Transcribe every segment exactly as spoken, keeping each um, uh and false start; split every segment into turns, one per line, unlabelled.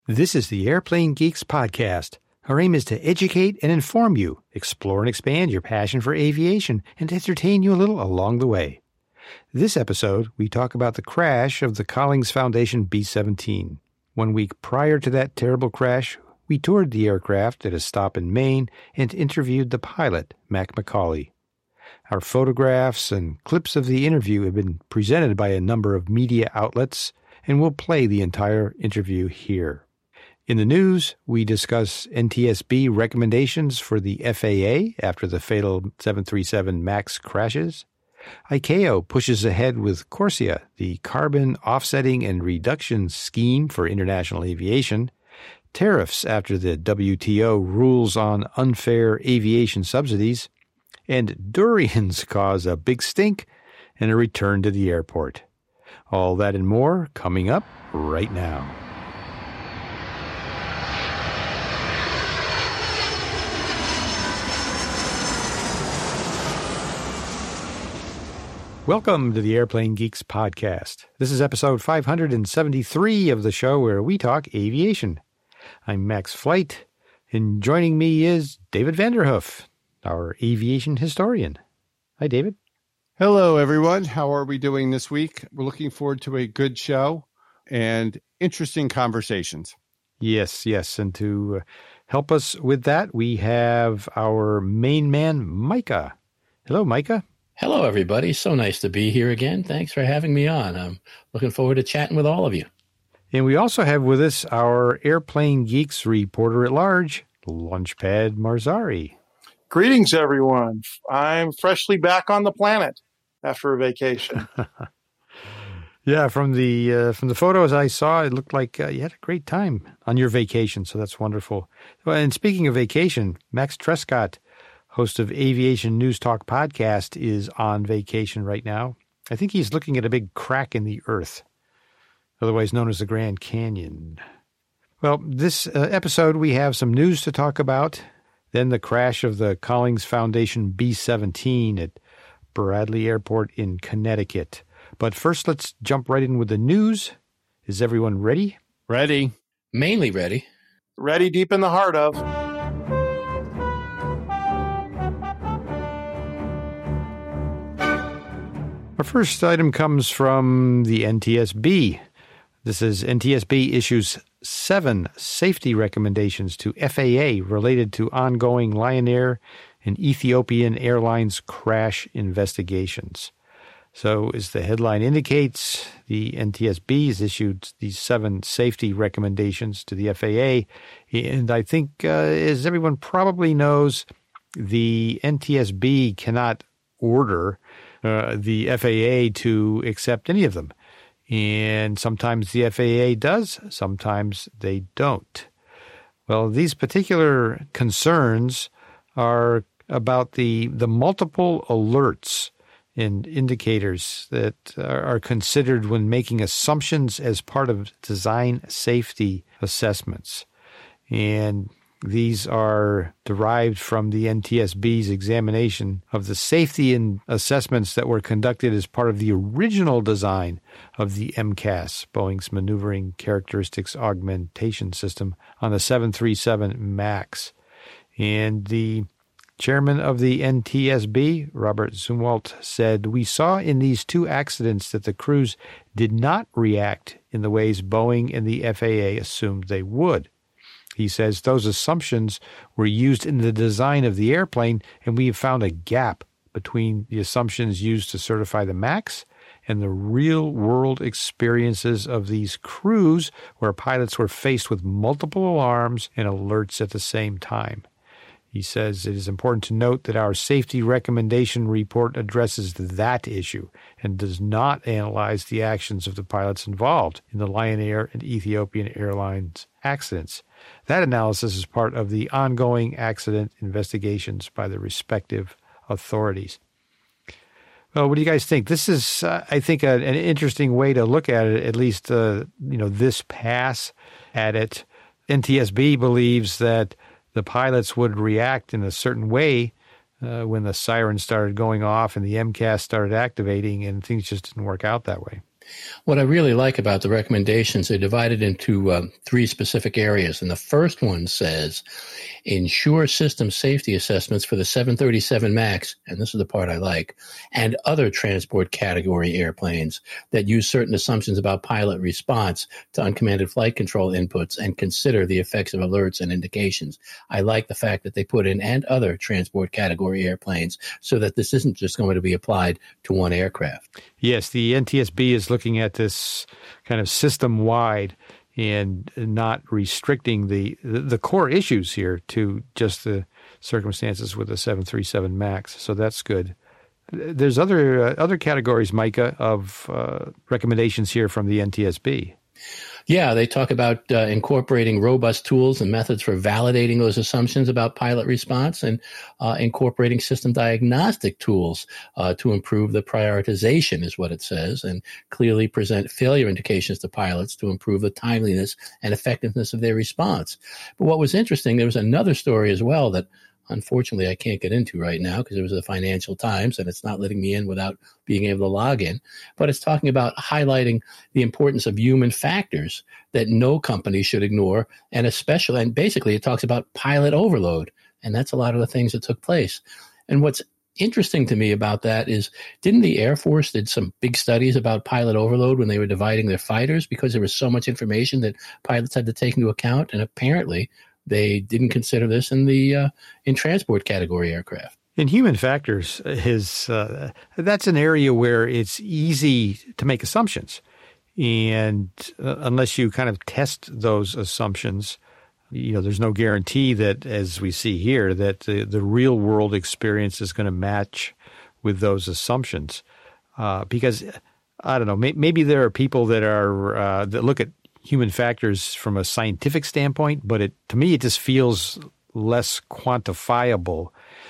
This is the Airplane Geeks podcast. Our aim is to educate and inform you, explore and expand your passion for aviation, and entertain you a little along the way. This episode, we talk about the crash of the Collins Foundation B seventeen. One week prior to that terrible crash, we toured the aircraft at a stop in Maine and interviewed the pilot, Mac McCauley. Our photographs and clips of the interview have been presented by a number of media outlets, and we'll play the entire interview here. In the news, we discuss N T S B recommendations for the F A A after the fatal seven thirty-seven MAX crashes. I C A O pushes ahead with CORSIA, the carbon offsetting and reduction scheme for international aviation. Tariffs after the W T O rules on unfair aviation subsidies. And durians cause a big stink and a return to the airport. All that and more coming up right now. Welcome to the Airplane Geeks podcast. This is episode five hundred seventy-three of the show where we talk aviation. I'm Max Flight, and joining me is David Vanderhoof, our aviation historian. Hi, David.
Hello, everyone. How are we doing this week? We're looking forward to a good show and interesting conversations.
Yes, yes. And to uh, help us with that, we have our main man, Micah. Hello, Micah.
Hello, everybody. So nice to be here again. Thanks for having me on. I'm looking forward to chatting with all of you.
And we also have with us our Airplane Geeks reporter at large, Launchpad Marzari.
Greetings, everyone. I'm freshly back on the planet after a vacation.
Yeah, from the uh, from the photos I saw, it looked like uh, you had a great time on your vacation, so that's wonderful. Well, and speaking of vacation, Max Trescott, host of Aviation News Talk podcast, is on vacation right now. I think he's looking at a big crack in the earth, otherwise known as the Grand Canyon. Well, this uh, episode, we have some news to talk about, then the crash of the Collins Foundation B seventeen at Bradley Airport in Connecticut. But first, let's jump right in with the news. Is everyone ready?
Ready.
Mainly ready.
Ready deep in the heart of.
Our first item comes from the N T S B. This is N T S B issues seven safety recommendations to F A A related to ongoing Lion Air and Ethiopian Airlines crash investigations. So, as the headline indicates, the N T S B has issued these seven safety recommendations to the F A A. And I think, uh, as everyone probably knows, the N T S B cannot order uh, the F A A to accept any of them. And sometimes the F A A does, sometimes they don't. Well, these particular concerns are about the the multiple alerts and indicators that are considered when making assumptions as part of design safety assessments. And these are derived from the N T S B's examination of the safety and assessments that were conducted as part of the original design of the M C A S, Boeing's Maneuvering Characteristics Augmentation System, on the seven thirty-seven MAX. And the chairman of the N T S B, Robert Zumwalt, said, "We saw in these two accidents that the crews did not react in the ways Boeing and the F A A assumed they would." He says those assumptions were used in the design of the airplane, and we have found a gap between the assumptions used to certify the MAX and the real-world experiences of these crews where pilots were faced with multiple alarms and alerts at the same time. He says it is important to note that our safety recommendation report addresses that issue and does not analyze the actions of the pilots involved in the Lion Air and Ethiopian Airlines accidents. That analysis is part of the ongoing accident investigations by the respective authorities. Well, what do you guys think? This is, uh, I think, a, an interesting way to look at it, at least, uh, you know, this pass at it. N T S B believes that the pilots would react in a certain way uh, when the siren started going off and the M C A S started activating, and things just didn't work out that way.
What I really like about the recommendations, they're divided into um, three specific areas. And the first one says, ensure system safety assessments for the seven thirty-seven MAX, and this is the part I like, and other transport category airplanes that use certain assumptions about pilot response to uncommanded flight control inputs and consider the effects of alerts and indications. I like the fact that they put in and other transport category airplanes so that this isn't just going to be applied to one aircraft.
Yes, the N T S B is looking at this kind of system-wide and not restricting the the core issues here to just the circumstances with the seven thirty-seven MAX. So that's good. There's other uh, other categories, Micah, of uh, recommendations here from the N T S B.
Yeah, they talk about uh, incorporating robust tools and methods for validating those assumptions about pilot response and uh, incorporating system diagnostic tools uh, to improve the prioritization, is what it says, and clearly present failure indications to pilots to improve the timeliness and effectiveness of their response. But what was interesting, there was another story as well that unfortunately I can't get into right now because it was the Financial Times and it's not letting me in without being able to log in. But it's talking about highlighting the importance of human factors that no company should ignore, and especially, and basically it talks about pilot overload. And that's a lot of the things that took place. And what's interesting to me about that is, didn't the Air Force did some big studies about pilot overload when they were dividing their fighters because there was so much information that pilots had to take into account? And apparently they didn't consider this in the uh, in transport category aircraft.
In human factors, his uh, that's an area where it's easy to make assumptions, and uh, unless you kind of test those assumptions, you know, there's no guarantee that, as we see here, that the, the real world experience is going to match with those assumptions. Uh, because I don't know, may, maybe there are people that are uh, that look at human factors from a scientific standpoint, but it to me it just feels less quantifiable,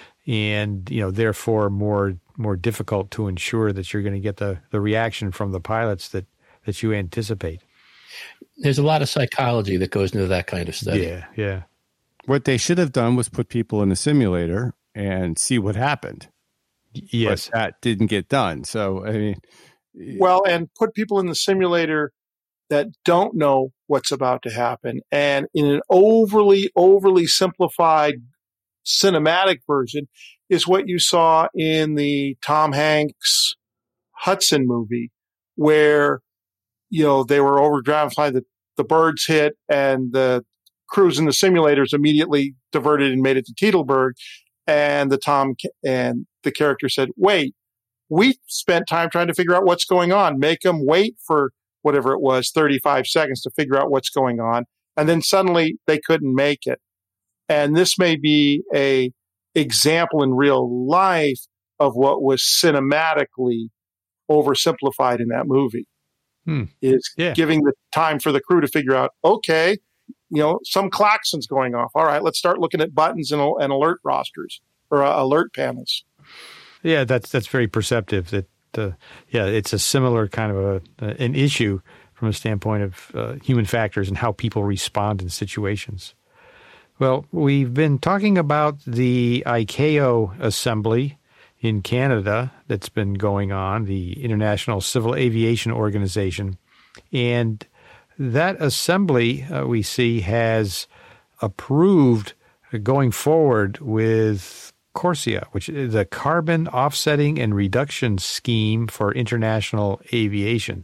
and you know therefore more more difficult to ensure that you're going to get the, the reaction from the pilots that, that you anticipate.
There's a lot of psychology that goes into that kind of study.
Yeah, yeah.
What they should have done was put people in the simulator and see what happened.
Yes,
but that didn't get done. So I mean,
well, and put people in the simulator that don't know what's about to happen. And in an overly, overly simplified cinematic version is what you saw in the Tom Hanks Hudson movie, where, you know, they were overdramatized, the, the birds hit and the crews in the simulators immediately diverted and made it to Tetelberg. And the Tom and the character said, wait, we spent time trying to figure out what's going on. Make them wait for whatever it was, thirty-five seconds to figure out what's going on. And then suddenly they couldn't make it. And this may be a example in real life of what was cinematically oversimplified in that movie.
Hmm.
Is
yeah.
giving the time for the crew to figure out, okay, you know, some klaxon's going off. All right, let's start looking at buttons and, and alert rosters or uh, alert panels.
Yeah, that's that's very perceptive. That uh, yeah, it's a similar kind of a, an issue from a standpoint of uh, human factors and how people respond in situations. Well, we've been talking about the I C A O assembly in Canada that's been going on, the International Civil Aviation Organization, and that assembly uh, we see has approved going forward with CORSIA, which is the Carbon Offsetting and Reduction Scheme for International Aviation.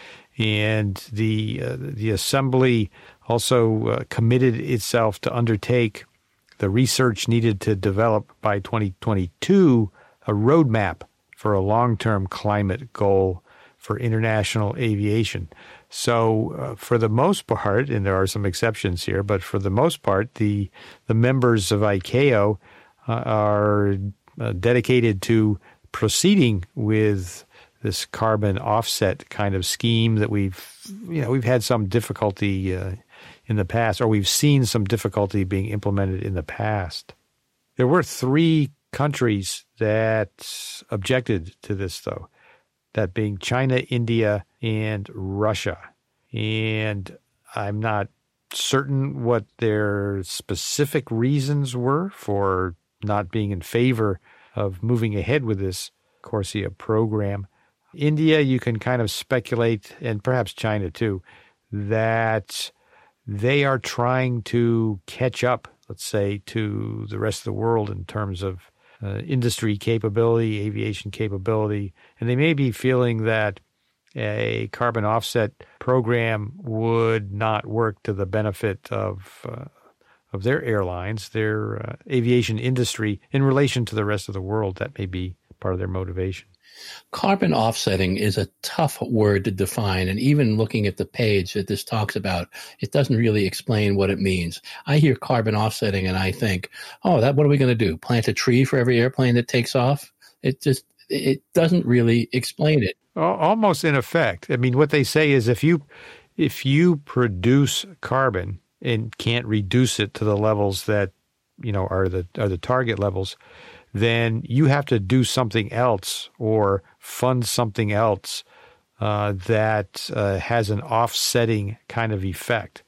And the uh, the assembly also uh, committed itself to undertake the research needed to develop by twenty twenty-two a roadmap for a long-term climate goal for international aviation. So uh, for the most part, and there are some exceptions here, but for the most part, the the members of I C A O uh, are uh, dedicated to proceeding with this carbon offset kind of scheme that we've, you know, we've had some difficulty uh, in the past, or we've seen some difficulty being implemented in the past. There were three countries that objected to this, though, that being China, India, and Russia. And I'm not certain what their specific reasons were for not being in favor of moving ahead with this CORSIA program. India, you can kind of speculate, and perhaps China too, that they are trying to catch up, let's say, to the rest of the world in terms of uh, industry capability, aviation capability. And they may be feeling that a carbon offset program would not work to the benefit of uh, of their airlines, their uh, aviation industry in relation to the rest of the world. That may be part of their motivation.
Carbon offsetting is a tough word to define, and even looking at the page that this talks about, it doesn't really explain what it means. I hear carbon offsetting and I think, oh, that what are we going to do? Plant a tree for every airplane that takes off? It just it doesn't really explain it.
Almost in effect. I mean, what they say is if you if you produce carbon and can't reduce it to the levels that, you know, are the are the target levels, then you have to do something else or fund something else uh, that uh, has an offsetting kind of effect.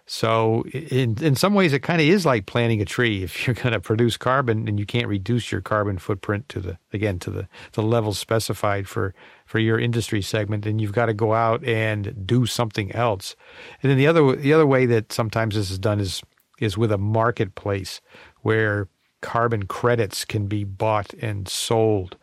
So in in some ways, it kind of is like planting a tree. If you're going to produce carbon and you can't reduce your carbon footprint to the, again, to the, the levels specified for, for your industry segment, then you've got to go out and do something else. And then the other the other way that sometimes this is done is is with a marketplace where carbon credits can be bought and sold.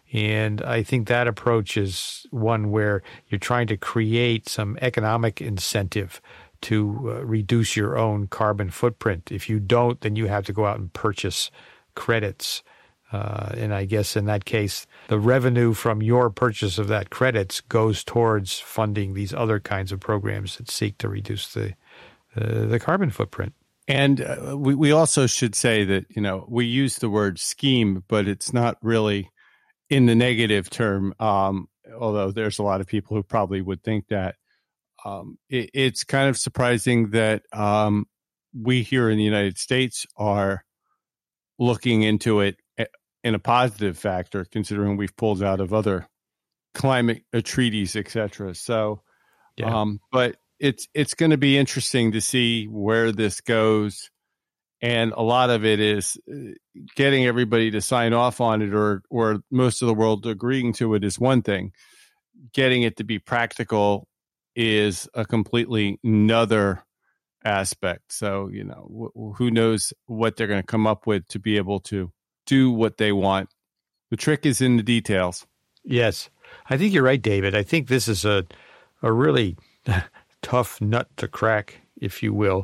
And I think that approach is one where you're trying to create some economic incentive to uh, reduce your own carbon footprint. If you don't, then you have to go out and purchase credits. Uh, and I guess in that case, the revenue from your purchase of that credits goes towards funding these other kinds of programs that seek to reduce the uh, the carbon footprint.
And uh, we, we also should say that, you know, we use the word scheme, but it's not really in the negative term, um, although there's a lot of people who probably would think that. Um, it, it's kind of surprising that um, we here in the United States are looking into it in a positive factor, considering we've pulled out of other climate uh, treaties, et cetera. So,
yeah.
um, but it's it's going to be interesting to see where this goes, and a lot of it is getting everybody to sign off on it, or or most of the world agreeing to it is one thing. Getting it to be practical is a completely another aspect. So, you know, wh- who knows what they're going to come up with to be able to do what they want. The trick is in the details.
Yes. I think you're right, David. I think this is a a really tough nut to crack, if you will.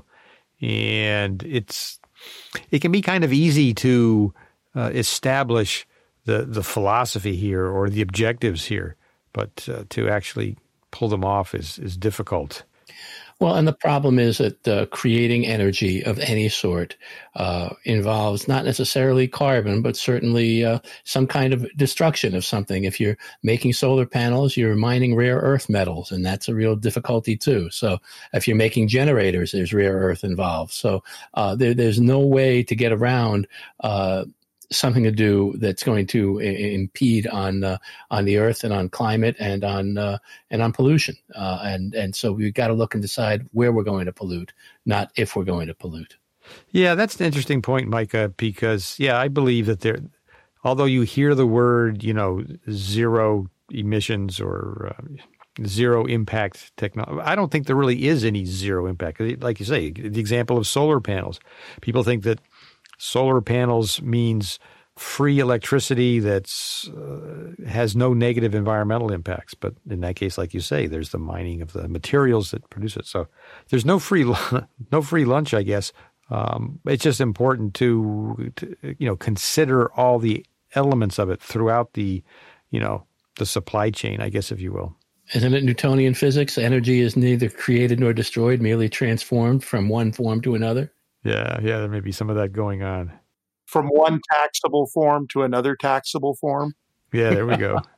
And it's it can be kind of easy to uh, establish the, the philosophy here or the objectives here, but uh, to actually pull them off is, is difficult.
Well, and the problem is that uh, creating energy of any sort uh, involves not necessarily carbon, but certainly uh, some kind of destruction of something. If you're making solar panels, you're mining rare earth metals, and that's a real difficulty too. So if you're making generators, there's rare earth involved. So uh, there, there's no way to get around uh something to do that's going to I- impede on uh, on the earth and on climate and on uh, and on pollution. Uh, and and so we've got to look and decide where we're going to pollute, not if we're going to pollute.
Yeah, that's an interesting point, Micah, because, yeah, I believe that there, although you hear the word, you know, zero emissions or uh, zero impact technology, I don't think there really is any zero impact. Like you say, the example of solar panels. People think that solar panels means free electricity that's uh, has no negative environmental impacts. But in that case, like you say, there's the mining of the materials that produce it. So there's no free no free lunch, I guess. Um, it's just important to, to you know consider all the elements of it throughout the you know the supply chain, I guess, if you will.
Isn't it Newtonian physics? Energy is neither created nor destroyed, merely transformed from one form to another.
Yeah, yeah, there may be some of that going on.
From one taxable form to another taxable form.
Yeah, there we go.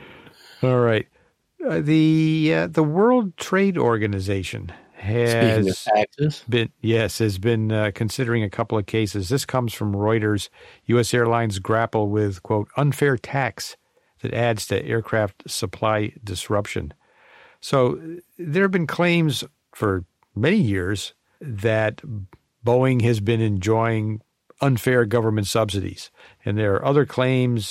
All right. Uh, the uh, the World Trade Organization has
Speaking of taxes.
been yes has been uh, considering a couple of cases. This comes from Reuters. U S airlines grapple with, quote, unfair tax that adds to aircraft supply disruption. So there have been claims for many years that Boeing has been enjoying unfair government subsidies. And there are other claims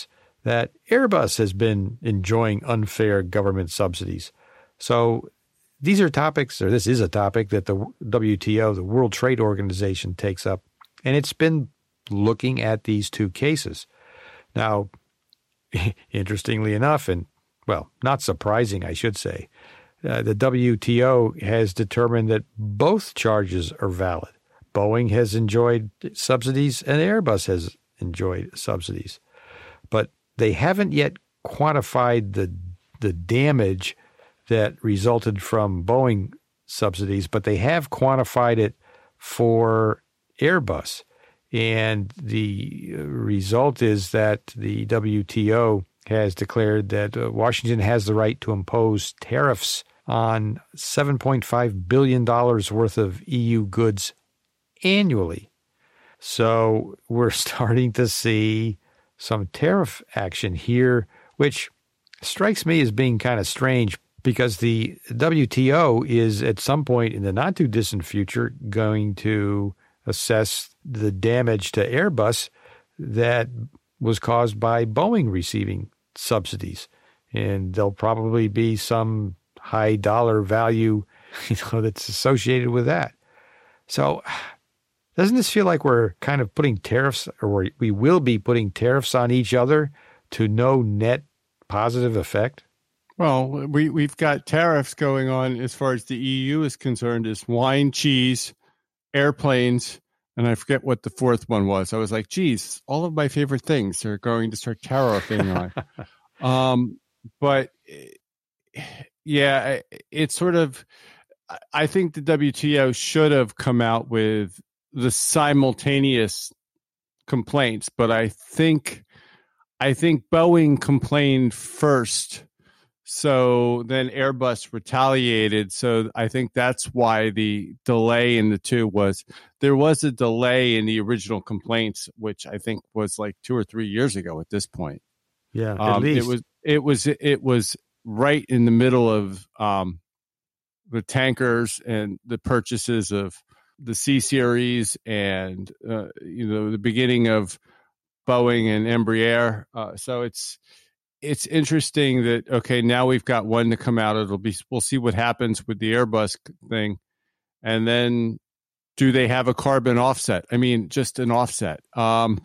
that Airbus has been enjoying unfair government subsidies. So these are topics, or this is a topic that the W T O, the World Trade Organization, takes up, and it's been looking at these two cases. Now, interestingly enough, and well, not surprising, I should say, uh, the W T O has determined that both charges are valid. Boeing has enjoyed subsidies and Airbus has enjoyed subsidies. But they haven't yet quantified the the damage that resulted from Boeing subsidies, but they have quantified it for Airbus. And the result is that the W T O has declared that uh, Washington has the right to impose tariffs on seven point five billion dollars worth of E U goods annually. So we're starting to see some tariff action here, which strikes me as being kind of strange because the W T O is at some point in the not too distant future going to assess the damage to Airbus that was caused by Boeing receiving subsidies. And there'll probably be some high dollar value, you know, that's associated with that. So doesn't this feel like we're kind of putting tariffs, or we will be putting tariffs on each other to no net positive effect?
Well, we, we've got tariffs going on as far as the E U is concerned, is wine, cheese, airplanes, and I forget what the fourth one was. I was like, geez, all of my favorite things are going to start tariffing on. um, but yeah, it's sort of, I think the W T O should have come out with the simultaneous complaints, but I think, I think Boeing complained first. So then Airbus retaliated. So I think that's why the delay in the two was, there was a delay in the original complaints, which I think was like two or three years ago at this point.
Yeah, at
um,
least.
it was, it was, it was right in the middle of um, the tankers and the purchases of the C series and, uh, you know, the beginning of Boeing and Embraer. Uh, so it's, It's interesting that, okay, now we've got one to come out. It'll be, we'll see what happens with the Airbus thing. And then do they have a carbon offset? I mean, just an offset. Um,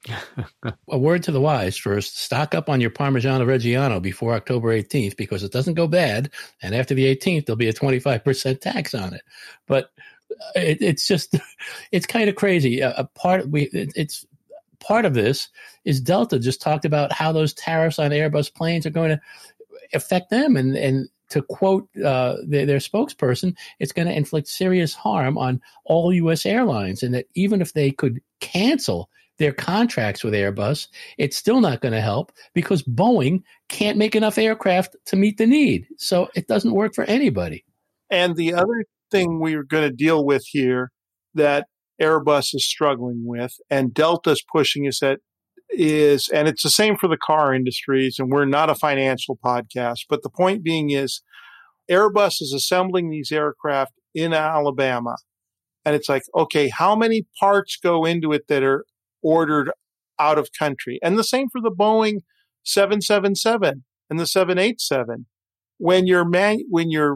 a word to the wise first, stock up on your Parmigiano Reggiano before October eighteenth, because it doesn't go bad. And after the eighteenth, there'll be a twenty-five percent tax on it. But it, it's just, it's kind of crazy. A, a part, we, it, it's, part of this is Delta just talked about how those tariffs on Airbus planes are going to affect them. And, and to quote uh, their, their spokesperson, it's going to inflict serious harm on all U S airlines. And that even if they could cancel their contracts with Airbus, it's still not going to help because Boeing can't make enough aircraft to meet the need. So it doesn't work for anybody.
And the other thing we're going to deal with here that Airbus is struggling with, and Delta's pushing us at is, and it's the same for the car industries, and we're not a financial podcast, but the point being is Airbus is assembling these aircraft in Alabama. And it's like, okay, how many parts go into it that are ordered out of country? And the same for the Boeing seven seventy-seven and the seven eighty-seven. When your man, when your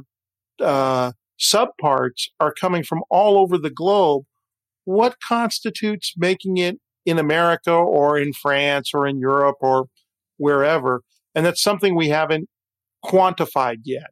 uh, subparts are coming from all over the globe, what constitutes making it in America or in France or in Europe or wherever? And that's something we haven't quantified yet.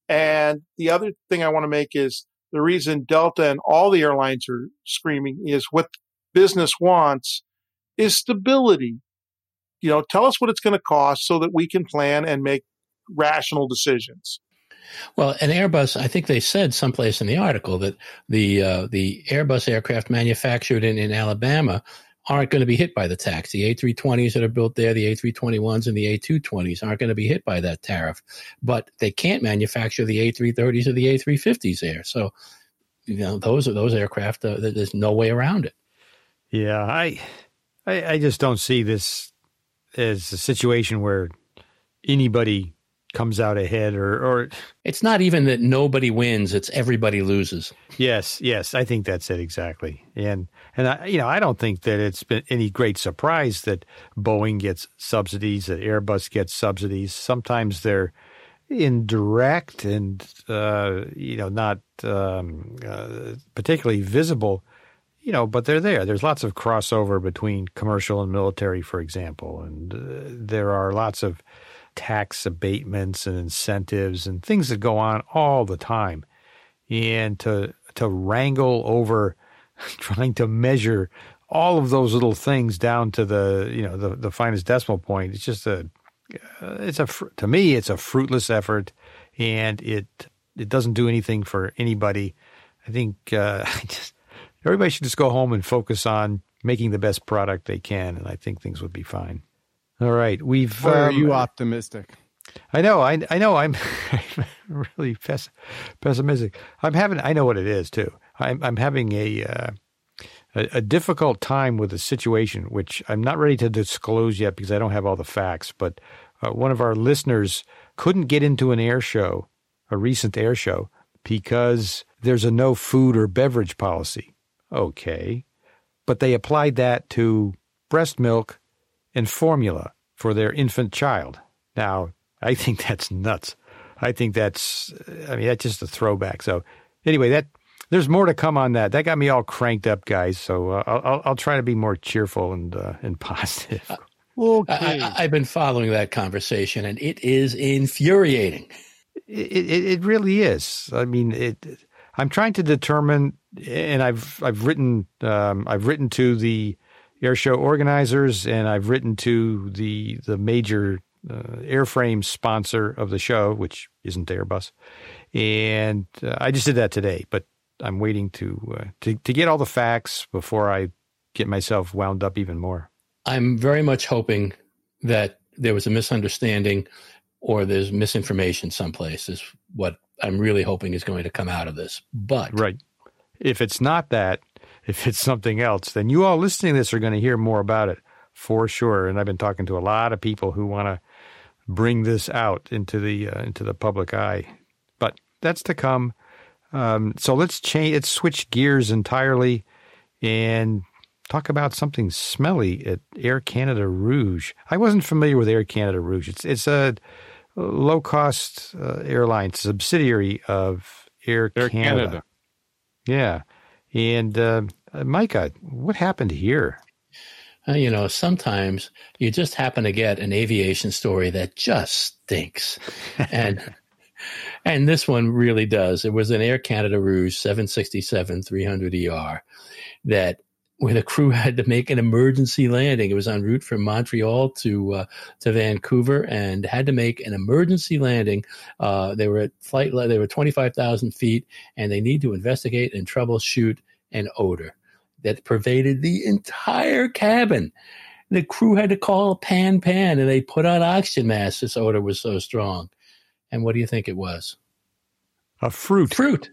And the other thing I want to make is the reason Delta and all the airlines are screaming is what business wants is stability. You know, tell us what it's going to cost so that we can plan and make rational decisions.
Well, an Airbus, I think they said someplace in the article that the uh, the Airbus aircraft manufactured in, in Alabama aren't going to be hit by the tax. The A three twenties that are built there, the A three twenty-ones and the A two twenties aren't going to be hit by that tariff. But they can't manufacture the A three thirties or the A three fifties there. So, you know, those are those aircraft, uh, there's no way around it.
Yeah, I, I I just don't see this as a situation where anybody comes out ahead, or, or
it's not even that nobody wins; it's everybody loses.
Yes, yes, I think that's it exactly. And and I, you know, I don't think that it's been any great surprise that Boeing gets subsidies, that Airbus gets subsidies. Sometimes they're indirect and uh, you know not um, uh, particularly visible, you know, but they're there. There's lots of crossover between commercial and military, for example, and uh, there are lots of tax abatements and incentives and things that go on all the time. And to to wrangle over trying to measure all of those little things down to the, you know, the, the finest decimal point, it's just a, uh, it's a, to me, it's a fruitless effort, and it it doesn't do anything for anybody. I think uh, I just, everybody should just go home and focus on making the best product they can, and I think things would be fine. All right, we've.
Or are
um,
you optimistic?
I know, I I know. I'm, I'm really pess- pessimistic. I'm having. I know what it is too. I'm I'm having a, uh, a a difficult time with a situation which I'm not ready to disclose yet because I don't have all the facts. But uh, one of our listeners couldn't get into an air show, a recent air show, because there's a no food or beverage policy. Okay, but they applied that to breast milk and formula for their infant child. Now, I think that's nuts. I think that's, I mean, that's just a throwback. So anyway, that there's more to come on that. That got me all cranked up, guys. So uh, I'll, I'll try to be more cheerful and uh, and positive.
Okay.
I, I've been following that conversation, and it is infuriating.
It, it, it really is. I mean, it. I'm trying to determine, and I've I've written um, I've written to the air show organizers, and I've written to the the major Uh, airframe sponsor of the show, which isn't Airbus, and uh, I just did that today. But I'm waiting to, uh, to to get all the facts before I get myself wound up even more.
I'm very much hoping that there was a misunderstanding or there's misinformation someplace. Is what I'm really hoping is going to come out of this. But
right, if it's not that, if it's something else, then you all listening to this are going to hear more about it for sure. And I've been talking to a lot of people who want to bring this out into the uh, into the public eye, but that's to come. Um, so let's change. Let's switch gears entirely and talk about something smelly at Air Canada Rouge. I wasn't familiar with Air Canada Rouge. It's it's a low cost uh, airline subsidiary of Air,
Air
Canada.
Canada.
Yeah, and uh, Micah, what happened here?
Uh, you know, sometimes you just happen to get an aviation story that just stinks. And and this one really does. It was an Air Canada Rouge seven sixty-seven three hundred E R that where the crew had to make an emergency landing. It was en route from Montreal to uh, to Vancouver and had to make an emergency landing. Uh, they were at flight, they were twenty-five thousand feet, and they need to investigate and troubleshoot an odor that pervaded the entire cabin. The crew had to call Pan Pan, and they put on oxygen masks. This odor was so strong. And what do you think it was?
A fruit.
Fruit.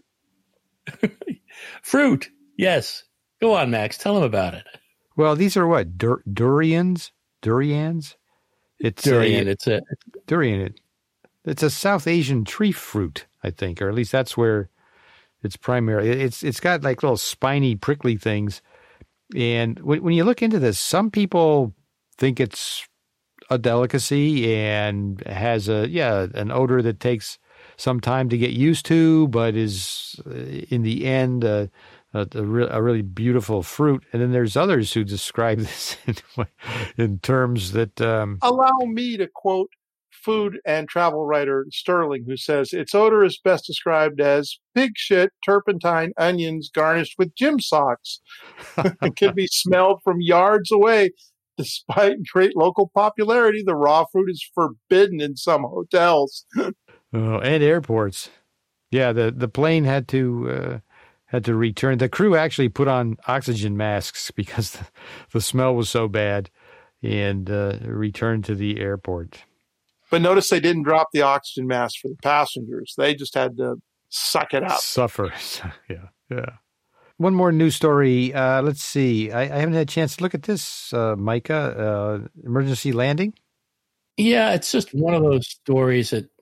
Fruit. Yes. Go on, Max. Tell them about it.
Well, these are what? Dur- durians? Durians? It's
durian.
A,
it's a
durian. It, it's a South Asian tree fruit, I think, or at least that's where it's primary. It's it's got like little spiny, prickly things. And when, when you look into this, some people think it's a delicacy and has a yeah an odor that takes some time to get used to, but is in the end uh, a, a, re- a really beautiful fruit. And then there's others who describe this in, in terms that um,
allow me to quote food and travel writer Sterling, who says its odor is best described as pig shit, turpentine, onions garnished with gym socks. It can be smelled from yards away. Despite great local popularity, the raw fruit is forbidden in some hotels.
oh, and airports. Yeah, the, the plane had to uh, had to return. The crew actually put on oxygen masks because the, the smell was so bad, and uh, returned to the airport.
But notice they didn't drop the oxygen mask for the passengers. They just had to suck it up.
Suffer. yeah, yeah. One more news story. Uh, let's see. I, I haven't had a chance to look at this, uh, Micah. Uh, emergency landing?
Yeah, it's just one of those stories that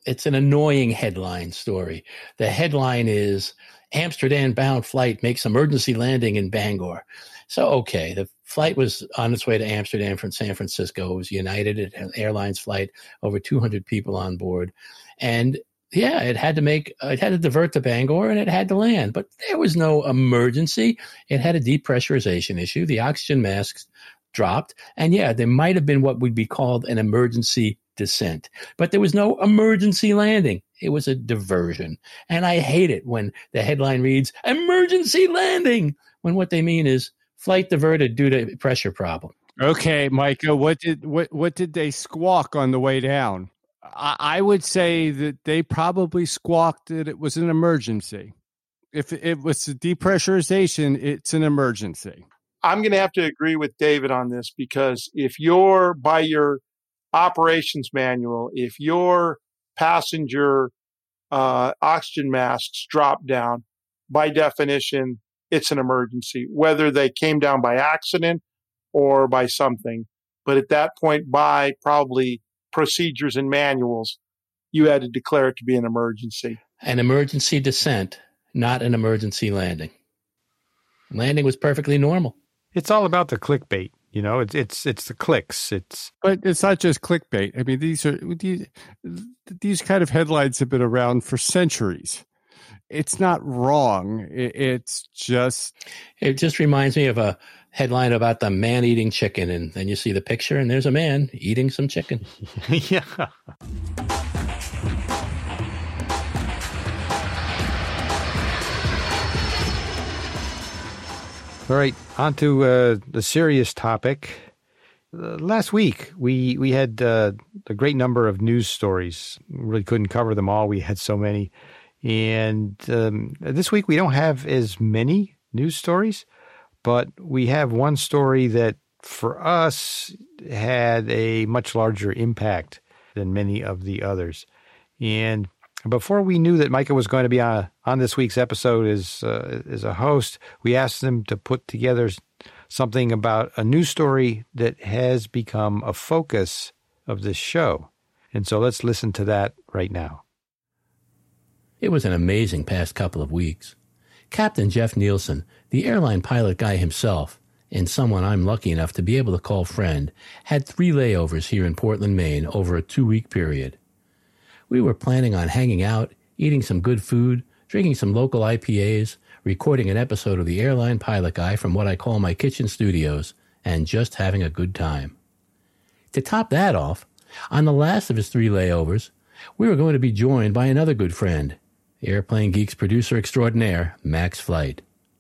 it's an annoying headline story. The headline is Amsterdam-bound flight makes emergency landing in Bangor. So, okay, the flight was on its way to Amsterdam from San Francisco. It was United, it had an airlines flight, over two hundred people on board. And yeah, it had to make, it had to divert to Bangor and it had to land, but there was no emergency. It had a depressurization issue. The oxygen masks dropped. And yeah, there might have been what would be called an emergency descent, but there was no emergency landing. It was a diversion. And I hate it when the headline reads emergency landing, when what they mean is flight diverted due to pressure problem.
Okay, Micah, what did what what did they squawk on the way down? I, I would say that they probably squawked that it was an emergency. If it was a depressurization, it's an emergency.
I'm going to have to agree with David on this, because if you're by your operations manual, if your passenger uh, oxygen masks drop down, by definition, it's an emergency, whether they came down by accident or by something. But at that point, by probably procedures and manuals, you had to declare it to be an emergency.
An emergency descent, not an emergency landing. Landing was perfectly normal.
It's all about the clickbait. You know, it's it's it's the clicks. It's
But it's not just clickbait. I mean, these are these, these kind of headlines have been around for centuries. It's not wrong. It, it's just
It just reminds me of a headline about the man eating chicken, and then you see the picture, and there's a man eating some chicken.
yeah. All right, on to uh, the serious topic. Uh, last week, we we had uh, a great number of news stories. We really couldn't cover them all. We had so many. And um, this week, we don't have as many news stories, but we have one story that, for us, had a much larger impact than many of the others. And before we knew that Micah was going to be on, on this week's episode as, uh, as a host, we asked him to put together something about a news story that has become a focus of this show. And so let's listen to that right now.
It was an amazing past couple of weeks. Captain Jeff Nielsen, the airline pilot guy himself, and someone I'm lucky enough to be able to call friend, had three layovers here in Portland, Maine over a two-week period. We were planning on hanging out, eating some good food, drinking some local I P As, recording an episode of the Airline Pilot Guy from what I call my kitchen studios, and just having a good time. To top that off, on the last of his three layovers, we were going to be joined by another good friend, Airplane Geek's producer extraordinaire, Max Flight.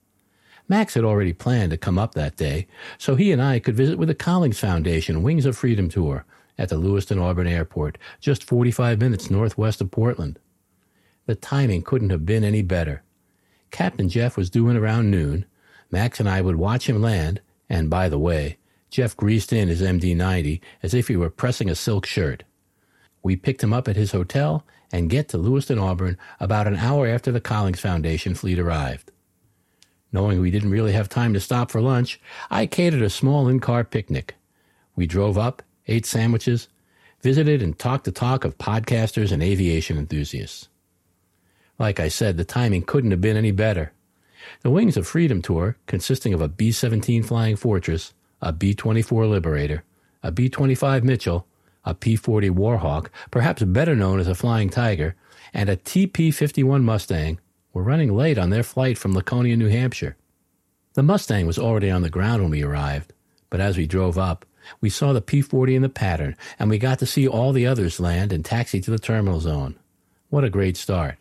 Max had already planned to come up that day, so he and I could visit with the Collings Foundation Wings of Freedom Tour at the Lewiston-Auburn Airport, just forty-five minutes northwest of Portland. The timing couldn't have been any better. Captain Jeff was due in around noon. Max and I would watch him land, and by the way, Jeff greased in his M D ninety as if he were pressing a silk shirt. We picked him up at his hotel and get to Lewiston-Auburn about an hour after the Collings Foundation fleet arrived. Knowing we didn't really have time to stop for lunch, I catered a small in-car picnic. We drove up, ate sandwiches, visited and talked the talk of podcasters and aviation enthusiasts. Like I said, the timing couldn't have been any better. The Wings of Freedom Tour, consisting of a B seventeen Flying Fortress, a B twenty-four Liberator, a B twenty-five Mitchell, a P forty Warhawk, perhaps better known as a Flying Tiger, and a T P fifty-one Mustang, were running late on their flight from Laconia, New Hampshire. The Mustang was already on the ground when we arrived, but as we drove up, we saw the P forty in the pattern, and we got to see all the others land and taxi to the terminal zone. What a great start.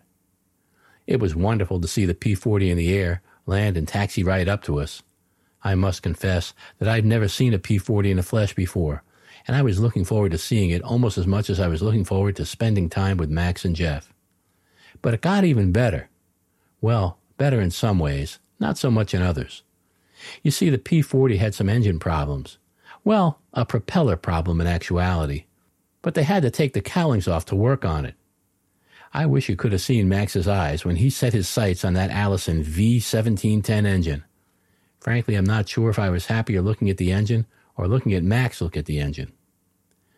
It was wonderful to see the P forty in the air, land and taxi right up to us. I must confess that I'd never seen a P forty in the flesh before, and I was looking forward to seeing it almost as much as I was looking forward to spending time with Max and Jeff. But it got even better. Well, better in some ways, not so much in others. You see, the P forty had some engine problems. Well, a propeller problem in actuality. But they had to take the cowlings off to work on it. I wish you could have seen Max's eyes when he set his sights on that Allison V seventeen ten engine. Frankly, I'm not sure if I was happier looking at the engine or looking at Max look at the engine.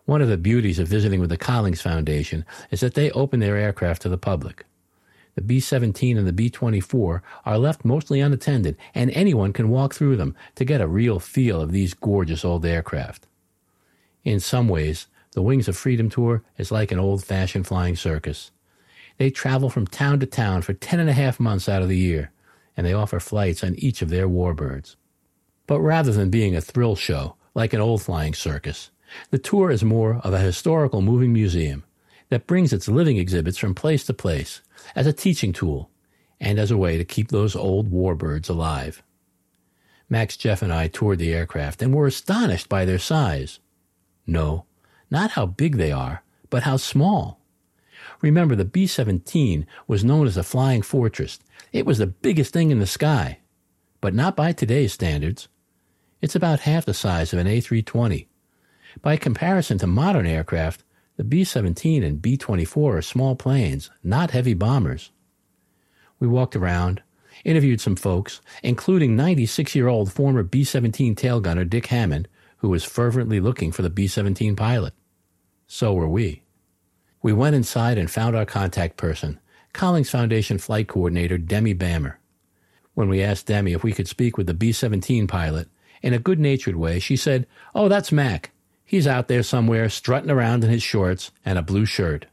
One of the beauties of visiting with the Collings Foundation is that they open their aircraft to the public. The B seventeen and the B twenty-four are left mostly unattended, and anyone can walk through them to get a real feel of these gorgeous old aircraft. In some ways, the Wings of Freedom Tour is like an old-fashioned flying circus. They travel from town to town for ten and a half months out of the year, and they offer flights on each of their warbirds. But rather than being a thrill show, like an old flying circus, the tour is more of a historical moving museum that brings its living exhibits from place to place as a teaching tool and as a way to keep those old warbirds alive. Max, Jeff, and I toured the aircraft and were astonished by their size. No, not how big they are, but how small. Remember, the B seventeen was known as a flying fortress. It was the biggest thing in the sky, but not by today's standards. It's about half the size of an A three twenty. By comparison to modern aircraft, the B seventeen and B twenty-four are small planes, not heavy bombers. We walked around, interviewed some folks, including ninety-six-year-old former B seventeen tail gunner Dick Hammond, who was fervently looking for the B seventeen pilot. So were we. We went inside and found our contact person, Collings Foundation Flight Coordinator Demi Bammer. When we asked Demi if we could speak with the B seventeen pilot, in a good-natured way, she said, "Oh, that's Mac. He's out there somewhere strutting around in his shorts and a blue shirt."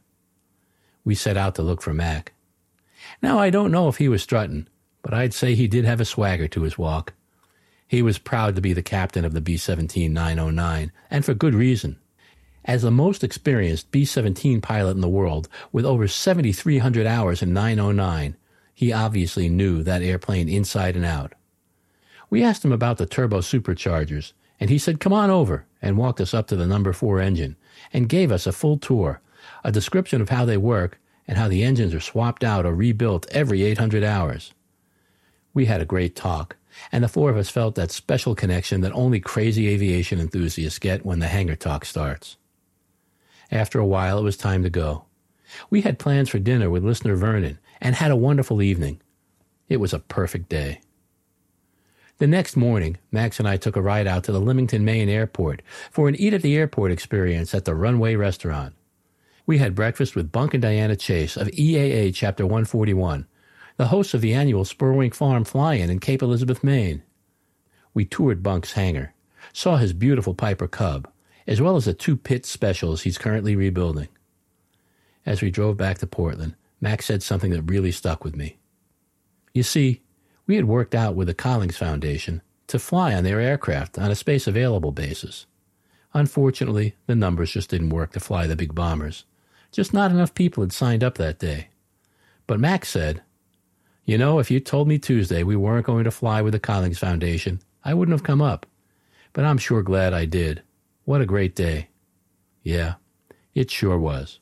We set out to look for Mac. Now, I don't know if he was strutting, but I'd say he did have a swagger to his walk. He was proud to be the captain of the B seventeen nine oh nine, and for good reason. As the most experienced B seventeen pilot in the world, with over seventy-three hundred hours in nine oh nine, he obviously knew that airplane inside and out. We asked him about the turbo superchargers, and he said, "Come on over," and walked us up to the number four engine, and gave us a full tour, a description of how they work, and how the engines are swapped out or rebuilt every eight hundred hours. We had a great talk, and the four of us felt that special connection that only crazy aviation enthusiasts get when the hangar talk starts. After a while, it was time to go. We had plans for dinner with listener Vernon, and had a wonderful evening. It was a perfect day. The next morning, Max and I took a ride out to the Leamington, Maine airport for an eat-at-the-airport experience at the Runway Restaurant. We had breakfast with Bunk and Diana Chase of E A A Chapter one forty-one, the hosts of the annual Spurwink Farm Fly-In in Cape Elizabeth, Maine. We toured Bunk's hangar, saw his beautiful Piper Cub, as well as the two Pitt Specials he's currently rebuilding. As we drove back to Portland, Max said something that really stuck with me. You see, we had worked out with the Collings Foundation to fly on their aircraft on a space available basis. Unfortunately, the numbers just didn't work to fly the big bombers. Just not enough people had signed up that day. But Max said, "You know, if you told me Tuesday we weren't going to fly with the Collings Foundation, I wouldn't have come up. But I'm sure glad I did. What a great day." Yeah, it sure was.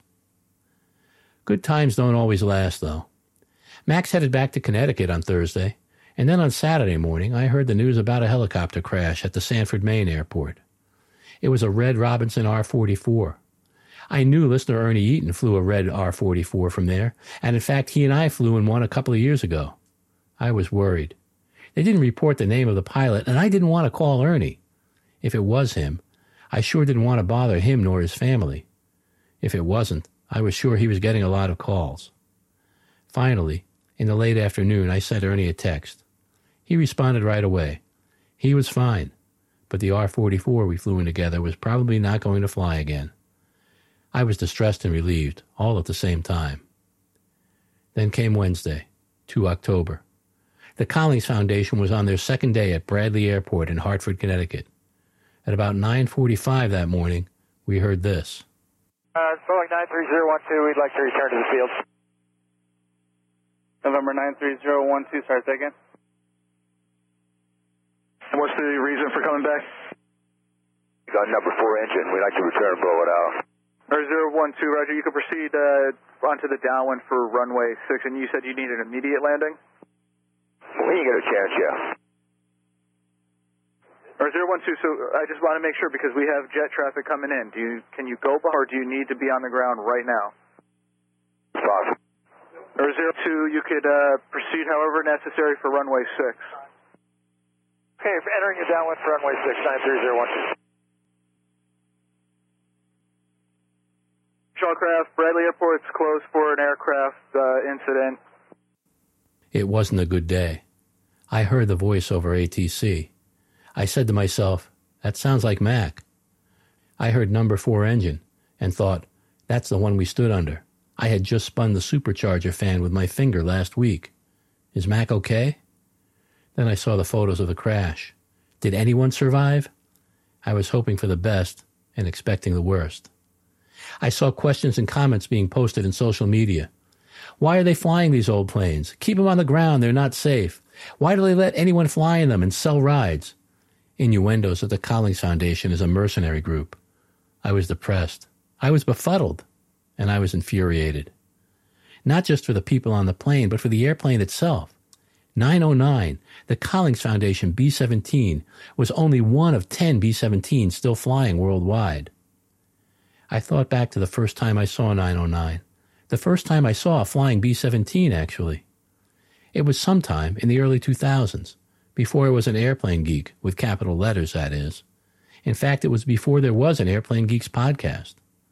Good times don't always last, though. Max headed back to Connecticut on Thursday, and then on Saturday morning I heard the news about a helicopter crash at the Sanford, Maine airport. It was a Red Robinson R forty-four. I knew listener Ernie Eaton flew a Red R forty-four from there, and in fact he and I flew in one a couple of years ago. I was worried. They didn't report the name of the pilot, and I didn't want to call Ernie. If it was him, I sure didn't want to bother him nor his family. If it wasn't, I was sure he was getting a lot of calls. Finally, in the late afternoon, I sent Ernie a text. He responded right away. He was fine, but the R forty-four we flew in together was probably not going to fly again. I was distressed and relieved, all at the same time. Then came Wednesday, the second of October. The Collings Foundation was on their second day at Bradley Airport in Hartford, Connecticut. At about nine forty-five that morning, we heard this.
Uh, Boeing nine three zero one two, we'd like to return to the field. November nine three zero one two, sorry, say again.
What's the reason for coming back?
We got number four engine. We'd like to return and blow it out.
Or zero one two, Roger. You can proceed uh, onto the downwind for runway six, and you said you need an immediate landing?
When you get a chance, yeah.
Or zero one two, so I just want to make sure because we have jet traffic coming in. Do you Can you go, or do you need to be on the ground right now?
It's possible.
Or zero two, you could uh, proceed however necessary for runway six. Okay, for entering your downwind for runway six, nine three zero one two. Attention all craft, Bradley Airport's closed for an aircraft uh, incident.
It wasn't a good day. I heard the voice over A T C. I said to myself, that sounds like Mac. I heard number four engine and thought, that's the one we stood under. I had just spun the supercharger fan with my finger last week. Is Mac okay? Then I saw the photos of the crash. Did anyone survive? I was hoping for the best and expecting the worst. I saw questions and comments being posted in social media. Why are they flying these old planes? Keep them on the ground. They're not safe. Why do they let anyone fly in them and sell rides? Innuendos that the Collings Foundation is a mercenary group. I was depressed. I was befuddled. And I was infuriated. Not just for the people on the plane, but for the airplane itself. nine oh nine, the Collings Foundation B seventeen, was only one of ten B seventeens still flying worldwide. I thought back to the first time I saw nine oh nine. The first time I saw a flying B seventeen, actually. It was sometime in the early two thousands, before I was an airplane geek, with capital letters, that is. In fact, it was before there was an Airplane Geeks podcast.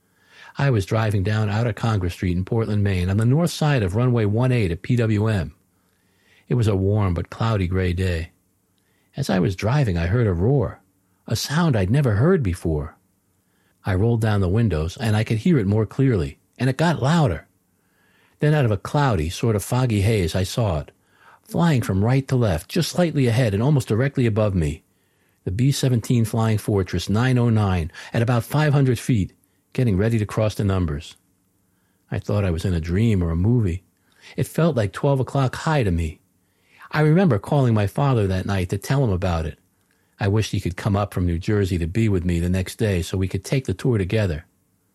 I was driving down Outer Congress Street in Portland, Maine, on the north side of runway one eight at P W M. It was a warm but cloudy gray day. As I was driving, I heard a roar, a sound I'd never heard before. I rolled down the windows, and I could hear it more clearly, and it got louder. Then out of a cloudy, sort of foggy haze, I saw it, flying from right to left, just slightly ahead and almost directly above me. The B seventeen Flying Fortress nine oh nine at about five hundred feet, getting ready to cross the numbers. I thought I was in a dream or a movie. It felt like twelve o'clock high to me. I remember calling my father that night to tell him about it. I wished he could come up from New Jersey to be with me the next day so we could take the tour together.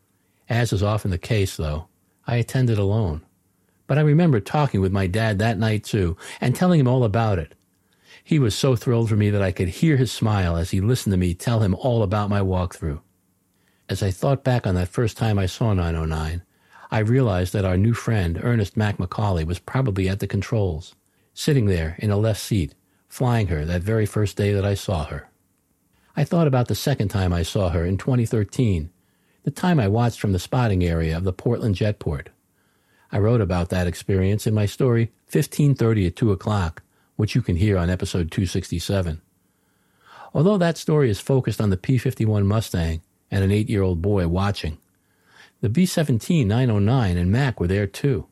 As is often the case, though, I attended alone. But I remember talking with my dad that night, too, and telling him all about it. He was so thrilled for me that I could hear his smile as he listened to me tell him all about my walkthrough. As I thought back on that first time I saw nine oh nine, I realized that our new friend, Ernest Mac McCauley, was probably at the controls, sitting there in a left seat, flying her that very first day that I saw her. I thought about the second time I saw her in twenty thirteen, the time I watched from the spotting area of the Portland Jetport. I wrote about that experience in my story fifteen thirty at two o'clock, which you can hear on episode two sixty-seven. Although that story is focused on the P fifty-one Mustang and an eight-year-old boy watching, the B seventeen nine oh nine and Mac were there too.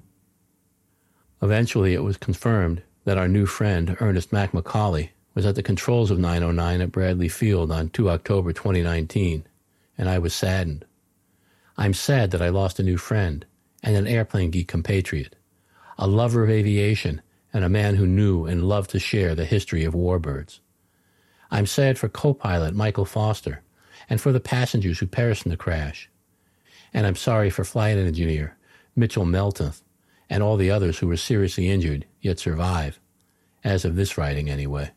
Eventually it was confirmed that our new friend, Ernest Mac McCauley, was at the controls of nine oh nine at Bradley Field on the second of October twenty nineteen, and I was saddened. I'm sad that I lost a new friend and an airplane geek compatriot, a lover of aviation and a man who knew and loved to share the history of warbirds. I'm sad for co-pilot Michael Foster and for the passengers who perished in the crash. And I'm sorry for flight engineer Mitchell Meltonth and all the others who were seriously injured yet survive, as of this writing anyway.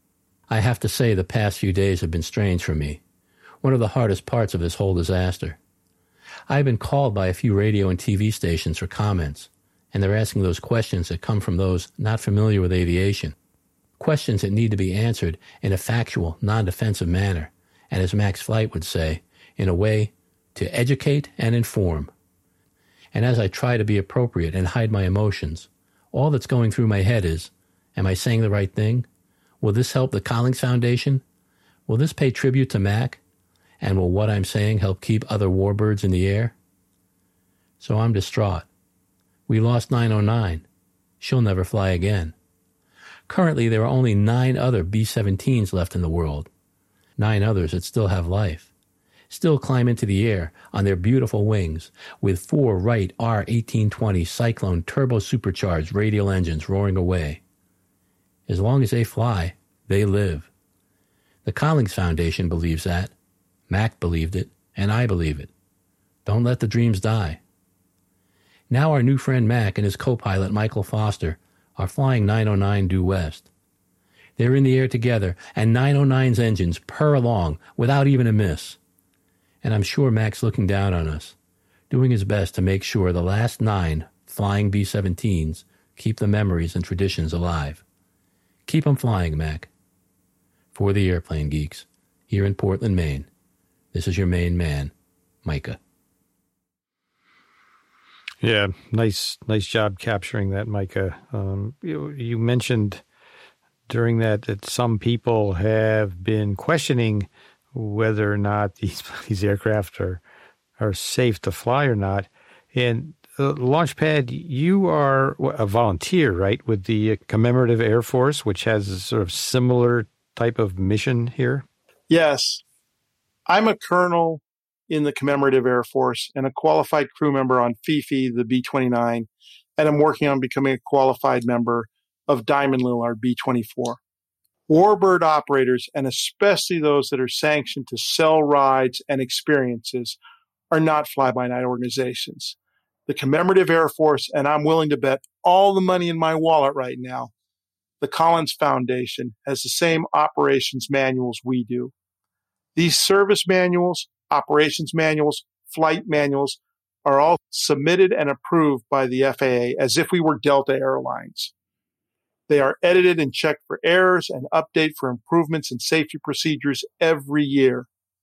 I have to say the past few days have been strange for me, one of the hardest parts of this whole disaster. I've been called by a few radio and T V stations for comments, and they're asking those questions that come from those not familiar with aviation, questions that need to be answered in a factual, non-defensive manner, and as Max Flight would say, in a way to educate and inform. And as I try to be appropriate and hide my emotions, all that's going through my head is, am I saying the right thing? Will this help the Collings Foundation? Will this pay tribute to Mac? And will what I'm saying help keep other warbirds in the air? So I'm distraught. We lost nine oh nine. She'll never fly again. Currently, there are only nine other B seventeens left in the world. Nine others that still have life. Still climb into the air on their beautiful wings with four Wright R eighteen twenty Cyclone turbo-supercharged radial engines roaring away. As long as they fly, they live. The Collings Foundation believes that. Mac believed it, and I believe it. Don't let the dreams die. Now our new friend Mac and his co-pilot Michael Foster are flying nine oh nine due west. They're in the air together, and nine oh nine's engines purr along without even a miss. And I'm sure Mac's looking down on us, doing his best to make sure the last nine flying B seventeens keep the memories and traditions alive. Keep 'em flying, Mac. For the Airplane Geeks, here in Portland, Maine, this is your main man, Micah.
Yeah, nice, nice job capturing that, Micah. Um, you, you mentioned during that that some people have been questioning whether or not these these aircraft are are safe to fly or not. And uh, Launchpad, you are a volunteer, right, with the Commemorative Air Force, which has a sort of similar type of mission here?
Yes. I'm a colonel in the Commemorative Air Force and a qualified crew member on Fifi, the B twenty-nine, and I'm working on becoming a qualified member of Diamond Lil, our B twenty-four. Warbird operators, and especially those that are sanctioned to sell rides and experiences, are not fly-by-night organizations. The Commemorative Air Force, and I'm willing to bet all the money in my wallet right now, the Collins Foundation has the same operations manuals we do. These service manuals, operations manuals, flight manuals are all submitted and approved by the F A A as if we were Delta Airlines. They are edited and checked for errors and update for improvements in safety procedures every year.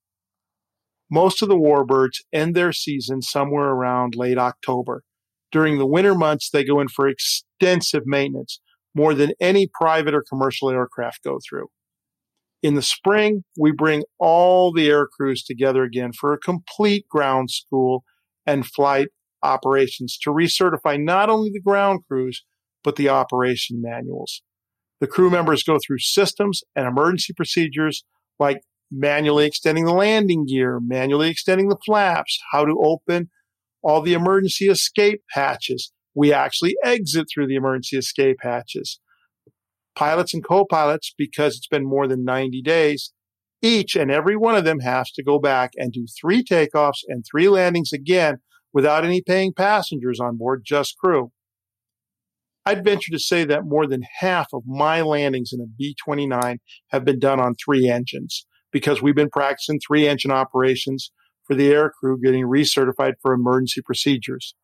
Most of the warbirds end their season somewhere around late October. During the winter months, they go in for extensive maintenance, more than any private or commercial aircraft go through. In the spring, we bring all the air crews together again for a complete ground school and flight operations to recertify not only the ground crews, but the operation manuals. The crew members go through systems and emergency procedures like manually extending the landing gear, manually extending the flaps, how to open all the emergency escape hatches. We actually exit through the emergency escape hatches. Pilots and co-pilots, because it's been more than ninety days, each and every one of them has to go back and do three takeoffs and three landings again without any paying passengers on board, just crew. I'd venture to say that more than half of my landings in a B twenty-nine have been done on three engines because we've been practicing three engine operations for the air crew getting recertified for emergency procedures.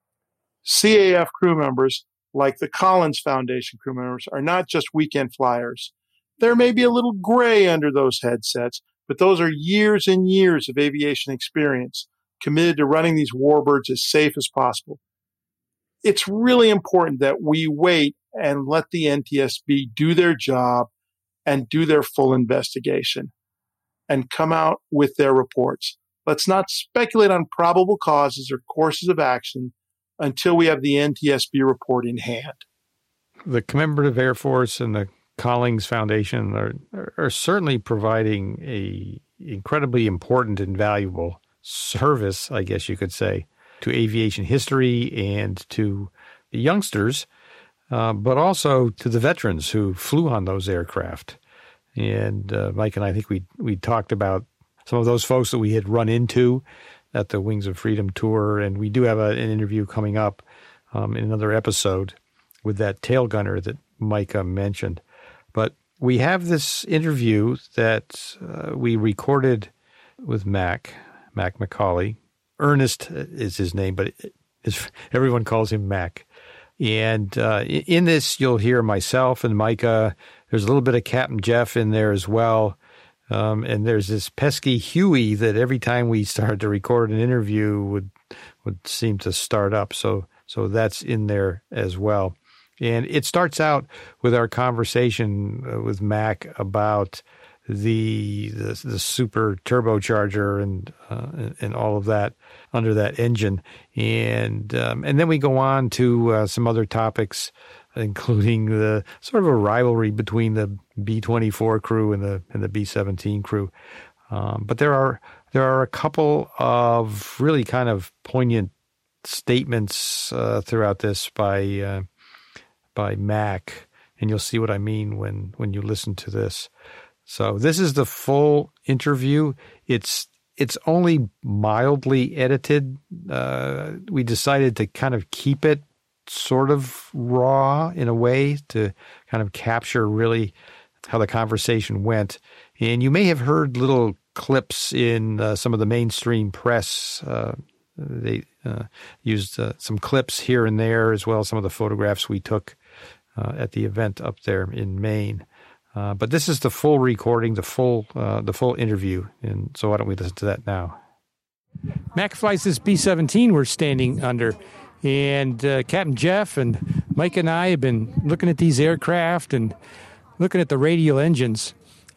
C A F crew members, like the Collins Foundation crew members, are not just weekend flyers. There may be a little gray under those headsets, but those are years and years of aviation experience committed to running these warbirds as safe as possible. It's really important that we wait and let the N T S B do their job and do their full investigation and come out with their reports. Let's not speculate on probable causes or courses of action until we have the N T S B report in hand.
The Commemorative Air Force and the Collins Foundation are, are certainly providing a incredibly important and valuable service, I guess you could say, to aviation history and to the youngsters, uh, but also to the veterans who flew on those aircraft. And uh, Mike and I think we we talked about some of those folks that we had run into at the Wings of Freedom tour, and we do have a, an interview coming up um, in another episode with that tail gunner that Micah mentioned. But we have this interview that uh, we recorded with Mac, Mac McCauley. Ernest is his name, but it, it's, everyone calls him Mac. And uh, in this, you'll hear myself and Micah. There's a little bit of Captain Jeff in there as well. Um, and there's this pesky Huey that every time we started to record an interview would would seem to start up. So so that's in there as well. And it starts out with our conversation uh, with Mac about the the, the super turbocharger and, uh, and and all of that under that engine, and um, and then we go on to uh, some other topics, including the sort of a rivalry between the B twenty-four crew and the and the B seventeen crew. Um, but there are there are a couple of really kind of poignant statements uh, throughout this by uh, by Mac, and you'll see what I mean when when you listen to this. So this is the full interview. It's it's only mildly edited. Uh, we decided to kind of keep it sort of raw in a way to kind of capture really how the conversation went. And you may have heard little clips in uh, some of the mainstream press. Uh, they uh, used uh, some clips here and there, as well as some of the photographs we took uh, at the event up there in Maine. Uh, but this is the full recording, the full uh, the full interview, and so why don't we listen to that now? Mac flies this B seventeen we're standing under, And uh, Captain Jeff and Mike and I have been looking at these aircraft and looking at the radial engines.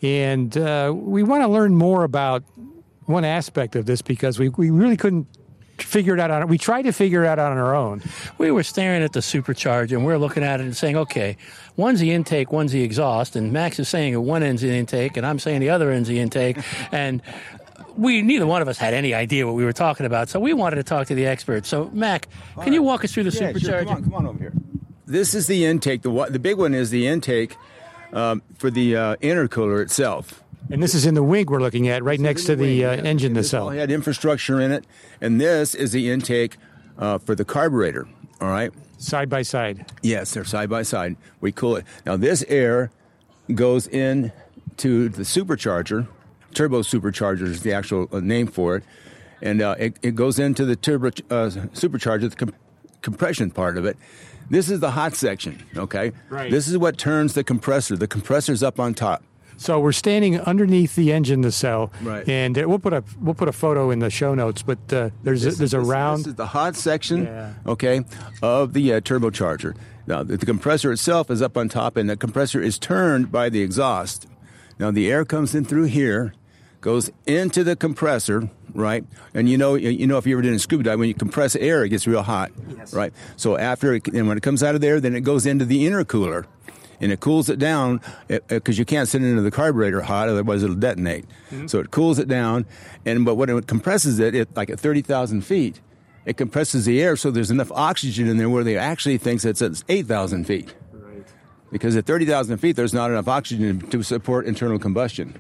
And uh, we want to learn more about one aspect of this because we, we really couldn't figure it out on it. We tried to figure it out on our own.
We were staring at the supercharger and we we're looking at it and saying, okay, one's the intake, one's the exhaust, and Max is saying one end's the intake, and I'm saying the other end's the intake, and we neither one of us had any idea what we were talking about, so we wanted to talk to the experts. So, Mac,
All
can
right.
you walk us through the
yeah,
supercharger?
Sure. Come on, come on over here. This is the intake. The the big one is the intake um, for the uh, intercooler itself.
And this is in the wing we're looking at, right next to the uh, engine
This
nacelle.
all had infrastructure in it, and this is the intake uh, for the carburetor. All right,
Side by side.
yes, they're side by side. We cool it. Now this air goes in to the supercharger. Turbo supercharger is the actual uh, name for it, and uh, it, it goes into the turbo uh, supercharger, the com- compression part of it. This is the hot section. Okay,
Right.
This is what turns the compressor. The compressor's up on top.
So we're standing underneath the engine nacelle,
Right.
and uh, we'll put a we'll put a photo in the show notes. But uh, there's a,
This
there's
is,
a
this-
round.
This is the hot section,
Yeah.
okay, of the uh, turbocharger. Now, the, the compressor itself is up on top, and the compressor is turned by the exhaust. Now, the air comes in through here, goes into the compressor, right? And you know, you know, if you ever did a scuba dive, when you compress air, it gets real hot,
Yes.
right? So after, it, and when it comes out of there, then it goes into the intercooler. And it cools it down because you can't send it into the carburetor hot, otherwise it'll detonate. Mm-hmm. So it cools it down, and but when it compresses it, it like at thirty thousand feet, it compresses the air so there's enough oxygen in there where they actually thinks it's at eight thousand feet.
Right.
Because at thirty thousand feet, there's not enough oxygen to support internal combustion.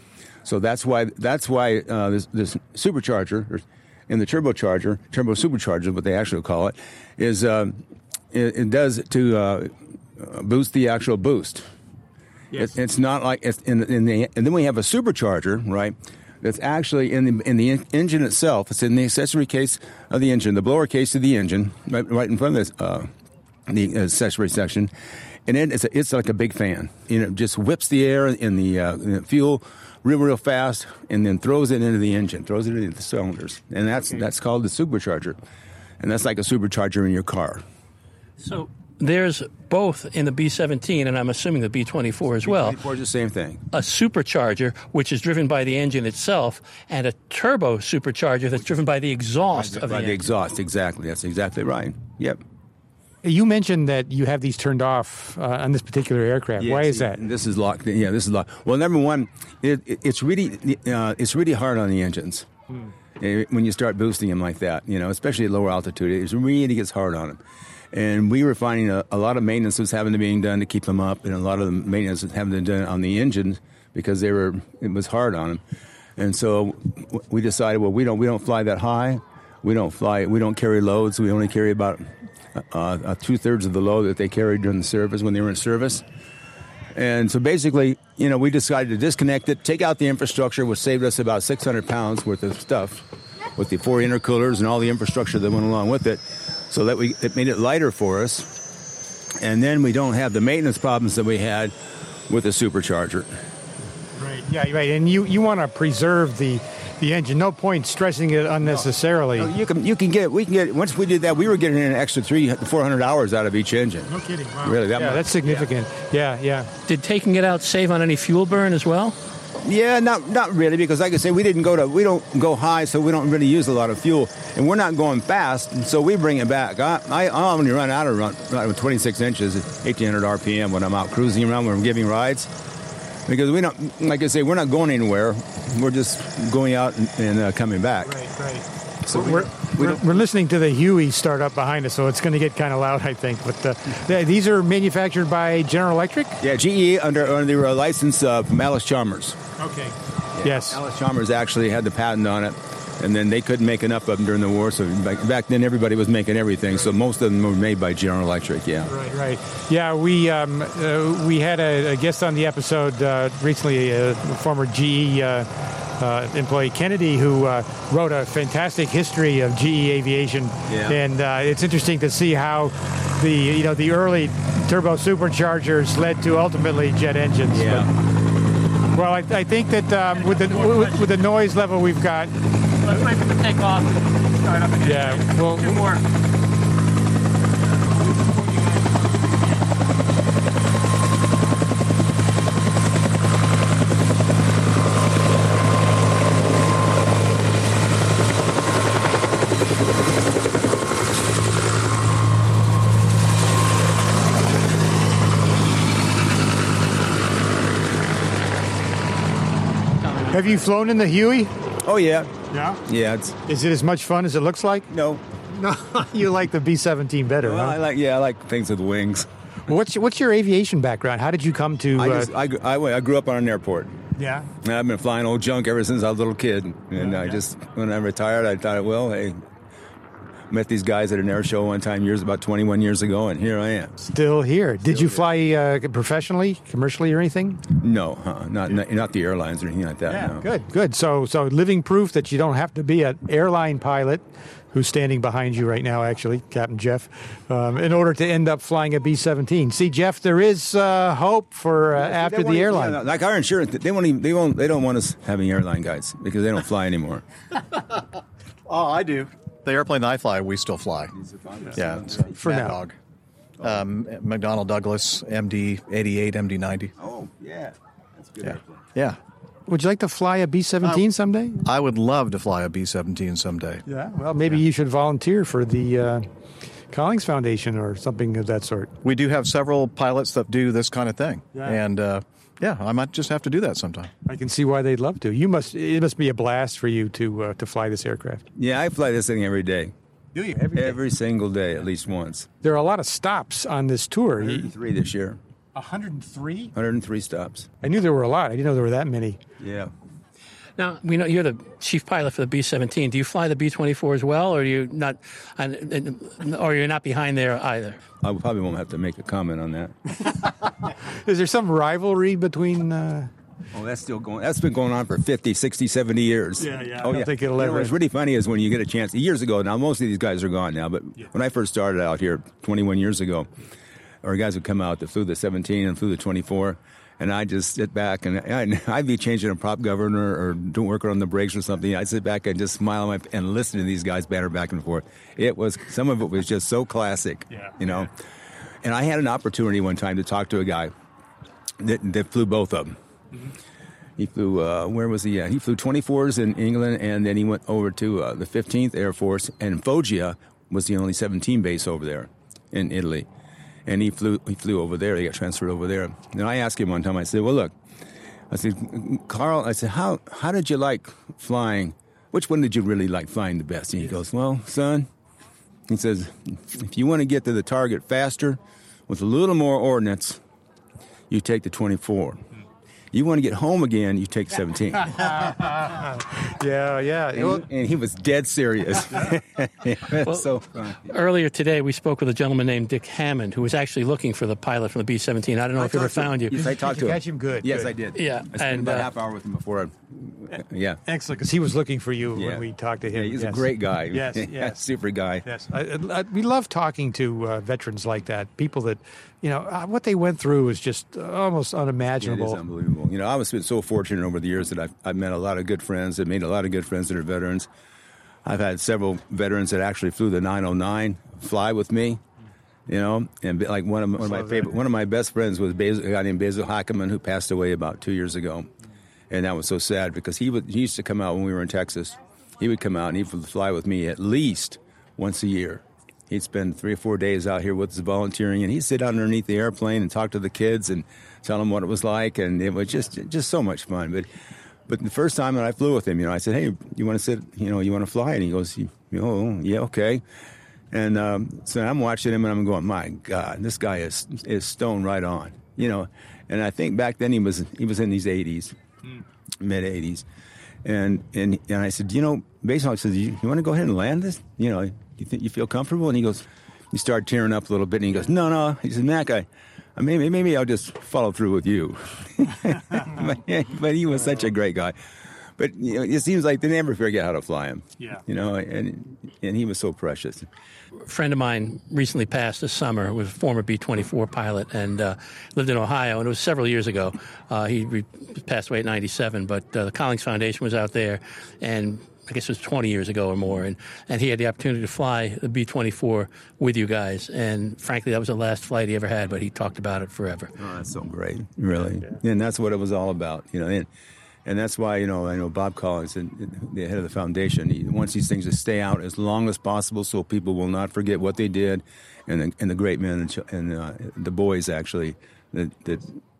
So that's why that's why uh, this, this supercharger, or in the turbocharger, turbo supercharger, what they actually call it, is um, it, it does to uh, boost the actual boost.
Yes.
It, it's not like it's in, in the and then we have a supercharger, right? That's actually in the in the en- engine itself. It's in the accessory case of the engine, the blower case of the engine, right, right in front of this, uh, the accessory section, and it, it's a, it's like a big fan. You know, it just whips the air in the, uh, in the fuel real real fast, and then throws it into the engine, throws it into the cylinders, and that's
Okay.
that's called the supercharger, and that's like a supercharger in your car.
So there's both in the B seventeen, and I'm assuming the B twenty-four as well,
B twenty-four is the same thing.
a supercharger, which is driven by the engine itself, and a turbo supercharger that's driven by the exhaust of
By
the
the
engine.
exhaust, exactly. That's exactly right. Yep.
You mentioned that you have these turned off uh, on this particular aircraft. Why is that?
This is locked. Yeah, this is locked. Well, number one, it, it, it's really uh, it's really hard on the engines
Hmm.
Eh, when you start boosting them like that. You know, especially at lower altitude, it really gets hard on them. And we were finding a, a lot of maintenance was having to be done to keep them up, and a lot of the maintenance was having to be done on the engine because they were it was hard on them. And so w- we decided, well, we don't we don't fly that high. We don't fly. We don't carry loads. We only carry about uh, uh, two thirds of the load that they carried during the service when they were in service. And so basically, you know, we decided to disconnect it, take out the infrastructure, which saved us about six hundred pounds worth of stuff with the four intercoolers and all the infrastructure that went along with it, so that we it made it lighter for us. And then we don't have the maintenance problems that we had with the supercharger.
Right. Yeah. Right. And you, you want to preserve the the engine. No point stressing it unnecessarily.
No, you can you can get we can get once we did that, we were getting an extra three four hundred hours out of each engine.
No kidding. Wow.
Really, that
yeah,
much.
that's significant. Yeah. Yeah.
Did taking it out save on any fuel burn as well?
Yeah, not not really, because like I say, we didn't go to we don't go high, so we don't really use a lot of fuel, and we're not going fast, and so we bring it back. I I, I only run out of run, run with twenty-six inches at eighteen hundred R P M when I'm out cruising around when I'm giving rides, because we don't, like I say, we're not going anywhere. We're just going out and, and uh, coming back.
Right. Right.
So we
we're,
don't- we
we're,
don't-
we're listening to the Huey start up behind us, so it's going to get kind of loud, I think. But uh, th- these are manufactured by General Electric?
Yeah, G E under under a license uh, from Alice Chalmers.
Okay. Yes.
Alice Chalmers actually had the patent on it, and then they couldn't make enough of them during the war. So back, back then, everybody was making everything. So most of them were made by General Electric. Yeah.
Right, right. Yeah, we um, uh, we had a, a guest on the episode uh, recently, a former G E uh, uh, employee, Kennedy, who uh, wrote a fantastic history of G E aviation.
Yeah.
And uh, it's interesting to see how the you know the early turbo superchargers led to ultimately jet engines.
Yeah.
But, well, I, I think that um, with the with, with the noise level we've got,
Let's wait for the takeoff. Start up again.
yeah, well,
Two more.
Have you flown in the Huey?
Oh, yeah.
Yeah?
Yeah. It's,
Is it as much fun as it looks like?
no.
No, you like the B seventeen better,
Well, I
huh?
like, yeah, I like things with wings.
What's your, what's your aviation background? How did you come to...
I,
uh,
just, I, I, I grew up on an airport.
yeah?
And I've been flying old junk ever since I was a little kid. And
Yeah,
I
yeah.
just, when I retired, I thought, well, hey, met these guys at an air show one time years, about twenty-one years ago, and here I am.
Still here. Did you fly uh, professionally, commercially, or anything?
No, huh, not, not not the airlines or anything like that. no.
Good, good. So, so living proof that you don't have to be an airline pilot, who's standing behind you right now, actually, Captain Jeff, um, in order to end up flying a B seventeen. See, Jeff, there is uh, hope for uh,
Yeah, see,
after
they
the
won't even-
airline.
yeah, like our insurance, they won't even, they won't they don't want us having airline guys because they don't fly anymore.
Oh, I do. The airplane I fly, we still fly. Yeah, it's a
For
Mad
now.
Dog. Um, McDonnell Douglas, M D eighty-eight, M D ninety.
Oh yeah, that's good.
Yeah. Yeah.
Would you like to fly a B seventeen someday?
I would love to fly a B seventeen someday.
Yeah. Well, maybe you should volunteer for the uh, Collings Foundation or something of that sort.
We do have several pilots that do this kind of thing.
Yeah.
And, uh, yeah, I might just have to do that sometime.
I can see why they'd love to. You must. It must be a blast for you to uh, to fly this aircraft.
Yeah, I fly this thing every day.
Do you every day?
Every single day, at least once.
There are a lot of stops on this tour.
one hundred three this year.
one hundred three?
one hundred three stops.
I knew there were a lot. I didn't know there were that many.
Yeah.
Now, we know you're the chief pilot for the B seventeen. Do you fly the B twenty-four as well, or are you not, and, and, or you're not behind there either?
I probably won't have to make a comment on that.
Is there some rivalry between... Uh,
Oh, that's still going. That's been going on for fifty, sixty, seventy years.
Yeah, yeah. I
Oh,
don't
yeah.
think it'll
You know,
ever
what's
end.
really funny is when you get a chance. Years ago, now most of these guys are gone now, but when I first started out here twenty-one years ago, our guys would come out that flew the seventeen and flew the twenty-four, and I'd just sit back and I'd, I'd be changing a prop governor or doing work on the brakes or something. I'd sit back and just smile my, and listen to these guys banter back and forth. It was, some of it was just so classic,
Yeah,
you know. And I had an opportunity one time to talk to a guy that, that flew both of them.
Mm-hmm.
He flew, uh, where was he at? He flew twenty-fours in England, and then he went over to uh, the fifteenth Air Force, and Foggia was the only seventeen base over there in Italy. And he flew he flew over there. He got transferred over there. And I asked him one time, I said, well, look, I said, Carl, I said, how, how did you like flying? Which one did you really like flying the best? And he goes, well, son, he says, if you want to get to the target faster with a little more ordnance, you take the twenty-four. You want to get home again, you take seventeen.
yeah, yeah.
And, well, he, and he was dead serious. It was so fun.
Earlier today, we spoke with a gentleman named Dick Hammond, who was actually looking for the pilot from the B seventeen. I don't know
I
if he ever
talked to him.
found you.
Yes, I talked to
you
him.
catch him good,
Yes,
good.
I did.
Yeah,
I spent
and,
about
uh,
a half hour with him before. I, yeah.
Excellent, because he was looking for you
Yeah.
when we talked to him.
Yeah, he's
Yes.
a great guy.
Yes, yes.
Super guy.
Yes, I, I, we love talking to uh, veterans like that. People that, you know, uh, what they went through is just almost
It is
unimaginable.
unbelievable. You know, I was been so fortunate over the years that I've, I've met a lot of good friends. I've made a lot of good friends that are veterans. I've had several veterans that actually flew the nine oh nine fly with me. You know, and be- like one of my, one of my
Love
favorite,
that.
one of my best friends was Basil, a guy named Basil Hackeman, who passed away about two years ago, and that was so sad because he would he used to come out when we were in Texas. He would come out and he would fly with me at least once a year. He'd spend three or four days out here with us volunteering, and he'd sit out underneath the airplane and talk to the kids and tell them what it was like, and it was just just so much fun. But but the first time that I flew with him, you know, I said, "Hey, you want to sit? You know, you want to fly?" And he goes, "Oh, yeah, okay." And um, so I'm watching him, and I'm going, "My God, this guy is is stone right on." You know, and I think back then he was he was in his eighties, mm. mid eighties, and and and I said, you know, basically, I said, you, you want to go ahead and land this? You know, you think you feel comfortable? And he goes, he started tearing up a little bit, and he goes, no, no. He said, Mac, I, I maybe maybe I'll just follow through with you. but, but he was such a great guy. But you know, it seems like they never forget how to fly him.
Yeah.
You know, and and he was so precious.
A friend of mine recently passed this summer, was a former B twenty-four pilot, and uh, lived in Ohio, and it was several years ago. Uh, he re- passed away at ninety-seven, but uh, the Collings Foundation was out there, and I guess it was twenty years ago or more, and, and he had the opportunity to fly the B twenty-four with you guys, and frankly, that was the last flight he ever had, but he talked about it forever.
Oh, that's so great, really. Yeah. And that's what it was all about, you know. And, and that's why, you know, I know Bob Collins, the head of the foundation, he wants these things to stay out as long as possible so people will not forget what they did, and the, and the great men and, ch- and uh, the boys, actually, that, that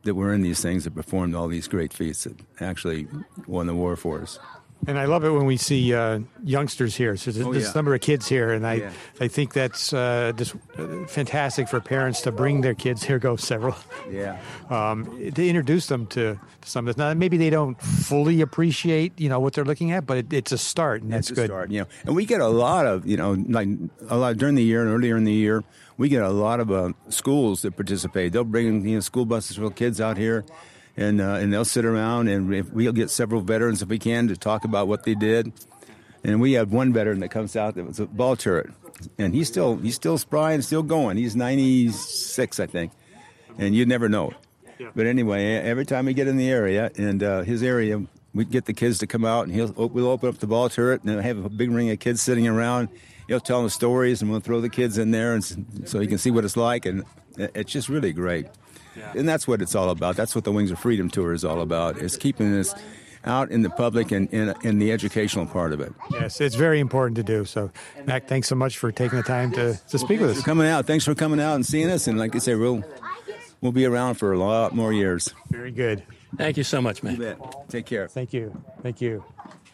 that were in these things that performed all these great feats that actually won the war for us.
And I love it when we see uh, youngsters here. So there's,
Oh,
there's
yeah.
a number of kids here, and I,
Yeah.
I think that's uh, just uh, fantastic for parents to bring their kids. Here go several.
Yeah.
Um, to introduce them to, to some of this. Now, maybe they don't fully appreciate, you know, what they're looking at, but it, it's a start, and that's
It's a
good.
start, you know. And we get a lot of, you know, like a lot during the year and earlier in the year, we get a lot of uh, schools that participate. They'll bring, you know, school buses full of kids out here. And uh, and they'll sit around, and if we'll get several veterans if we can to talk about what they did. And we have one veteran that comes out that was a ball turret, and he's still he's still spry and still going. He's ninety-six, I think, and you'd never know. Yeah. But anyway, every time we get in the area, and uh, his area, we get the kids to come out, and he'll we'll open up the ball turret, and have a big ring of kids sitting around. He'll tell them stories, and we'll throw the kids in there, and so he can see what it's like, and it's just really great. Yeah. And that's what it's all about. That's what the Wings of Freedom Tour is all about, is keeping this out in the public and in, in the educational part of it.
Yes, it's very important to do. So, Mac, thanks so much for taking the time to, to speak
well,
with us.
For coming out. Thanks for coming out and seeing us. And like I say, we'll, we'll be around for a lot more years.
Very good.
Thank you so much, Mac.
You bet. Take care.
Thank you. Thank you.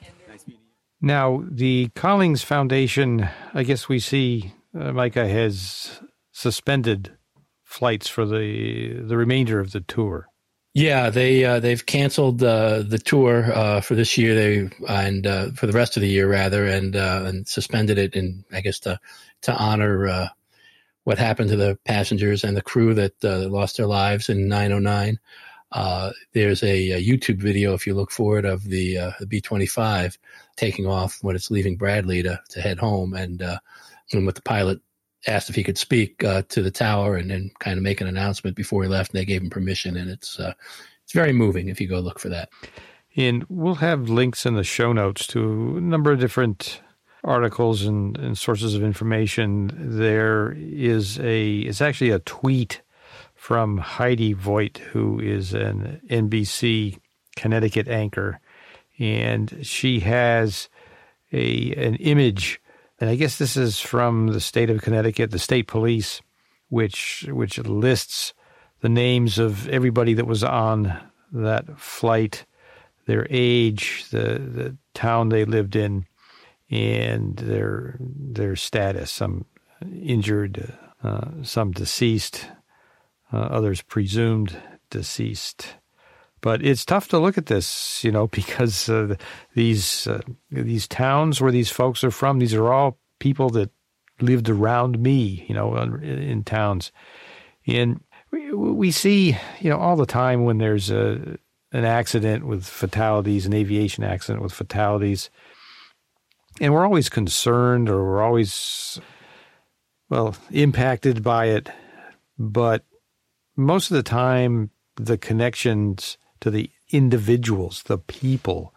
Now, the Collings Foundation, I guess we see uh, Micah has suspended flights for the the remainder of the tour.
Yeah, they uh, they've canceled uh, the tour uh, for this year. They and uh, for the rest of the year rather, and uh, and suspended it, in I guess to to honor uh, what happened to the passengers and the crew that uh, lost their lives in nine oh nine. Uh, there's a, a YouTube video, if you look for it, of the, uh, the B twenty-five taking off when it's leaving Bradley to to head home, and uh, and with the pilot asked if he could speak uh, to the tower and then kind of make an announcement before he left, and they gave him permission. And it's uh, it's very moving if you go look for that.
And we'll have links in the show notes to a number of different articles and, and sources of information. There is a, it's actually a tweet from Heidi Voigt, who is an N B C Connecticut anchor. And she has a an image. And I guess this is from the state of Connecticut, the state police, which which lists the names of everybody that was on that flight, their age, the the town they lived in, and their their status. Some injured, uh, some deceased, uh, others presumed deceased. But it's tough to look at this, you know, because uh, these uh, these towns where these folks are from, these are all people that lived around me, you know, in, in towns. And we, we see, you know, all the time when there's a an accident with fatalities, an aviation accident with fatalities, and we're always concerned or we're always, well, impacted by it. But most of the time, the connections to the individuals, the people,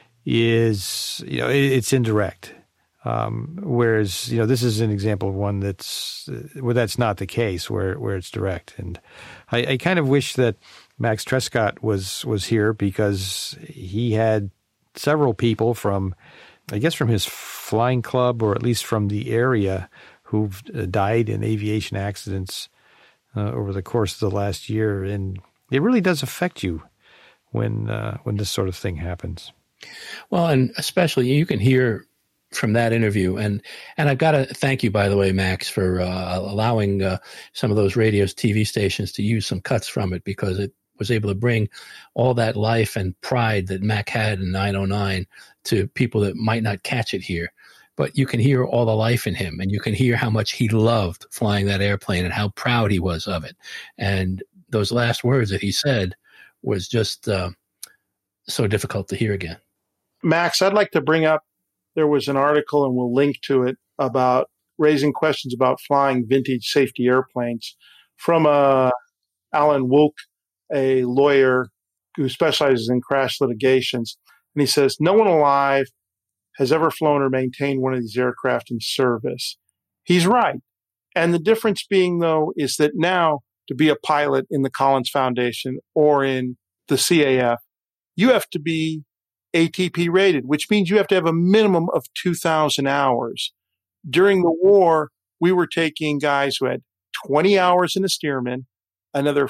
is, you know, it, it's indirect. Um, whereas, you know, this is an example of one that's uh, where that's not the case, where where it's direct. And I, I kind of wish that Max Trescott was was here, because he had several people from, I guess, from his flying club, or at least from the area, who've died in aviation accidents uh, over the course of the last year. And it really does affect you when uh, when this sort of thing happens.
Well, and especially you can hear from that interview, and and I've got to thank you, by the way, Max, for uh, allowing uh, some of those radios, T V stations to use some cuts from it, because it was able to bring all that life and pride that Mac had in nine oh nine to people that might not catch it here. But you can hear all the life in him, and you can hear how much he loved flying that airplane and how proud he was of it. And those last words that he said was just uh, so difficult to hear again.
Max, I'd like to bring up, there was an article, and we'll link to it, about raising questions about flying vintage safety airplanes from uh, Alan Wilk, a lawyer who specializes in crash litigations. And he says, no one alive has ever flown or maintained one of these aircraft in service. He's right. And the difference being, though, is that now to be a pilot in the Collins Foundation or in the C A F, you have to be A T P rated, which means you have to have a minimum of two thousand hours. During the war, we were taking guys who had twenty hours in a Stearman, another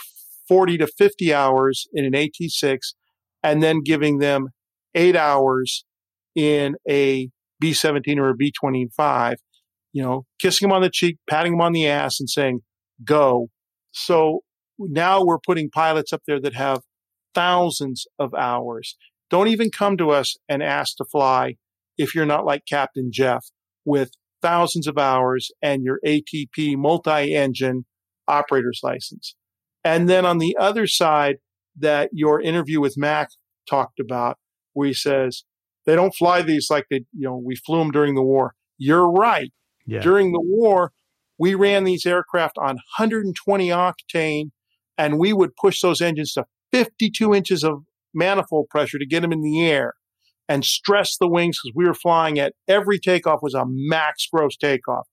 forty to fifty hours in an A T six and then giving them eight hours in a B seventeen or a B twenty-five, you know, kissing them on the cheek, patting them on the ass and saying, go. So now we're putting pilots up there that have thousands of hours. Don't even come to us and ask to fly if you're not like Captain Jeff with thousands of hours and your A T P multi-engine operator's license. And then on the other side, that your interview with Mac talked about, where he says, they don't fly these like they, you know, we flew them during the war. You're right.
Yeah.
During the war, we ran these aircraft on one hundred twenty octane, and we would push those engines to fifty-two inches of manifold pressure to get them in the air and stress the wings because we were flying at every takeoff was a max gross takeoff.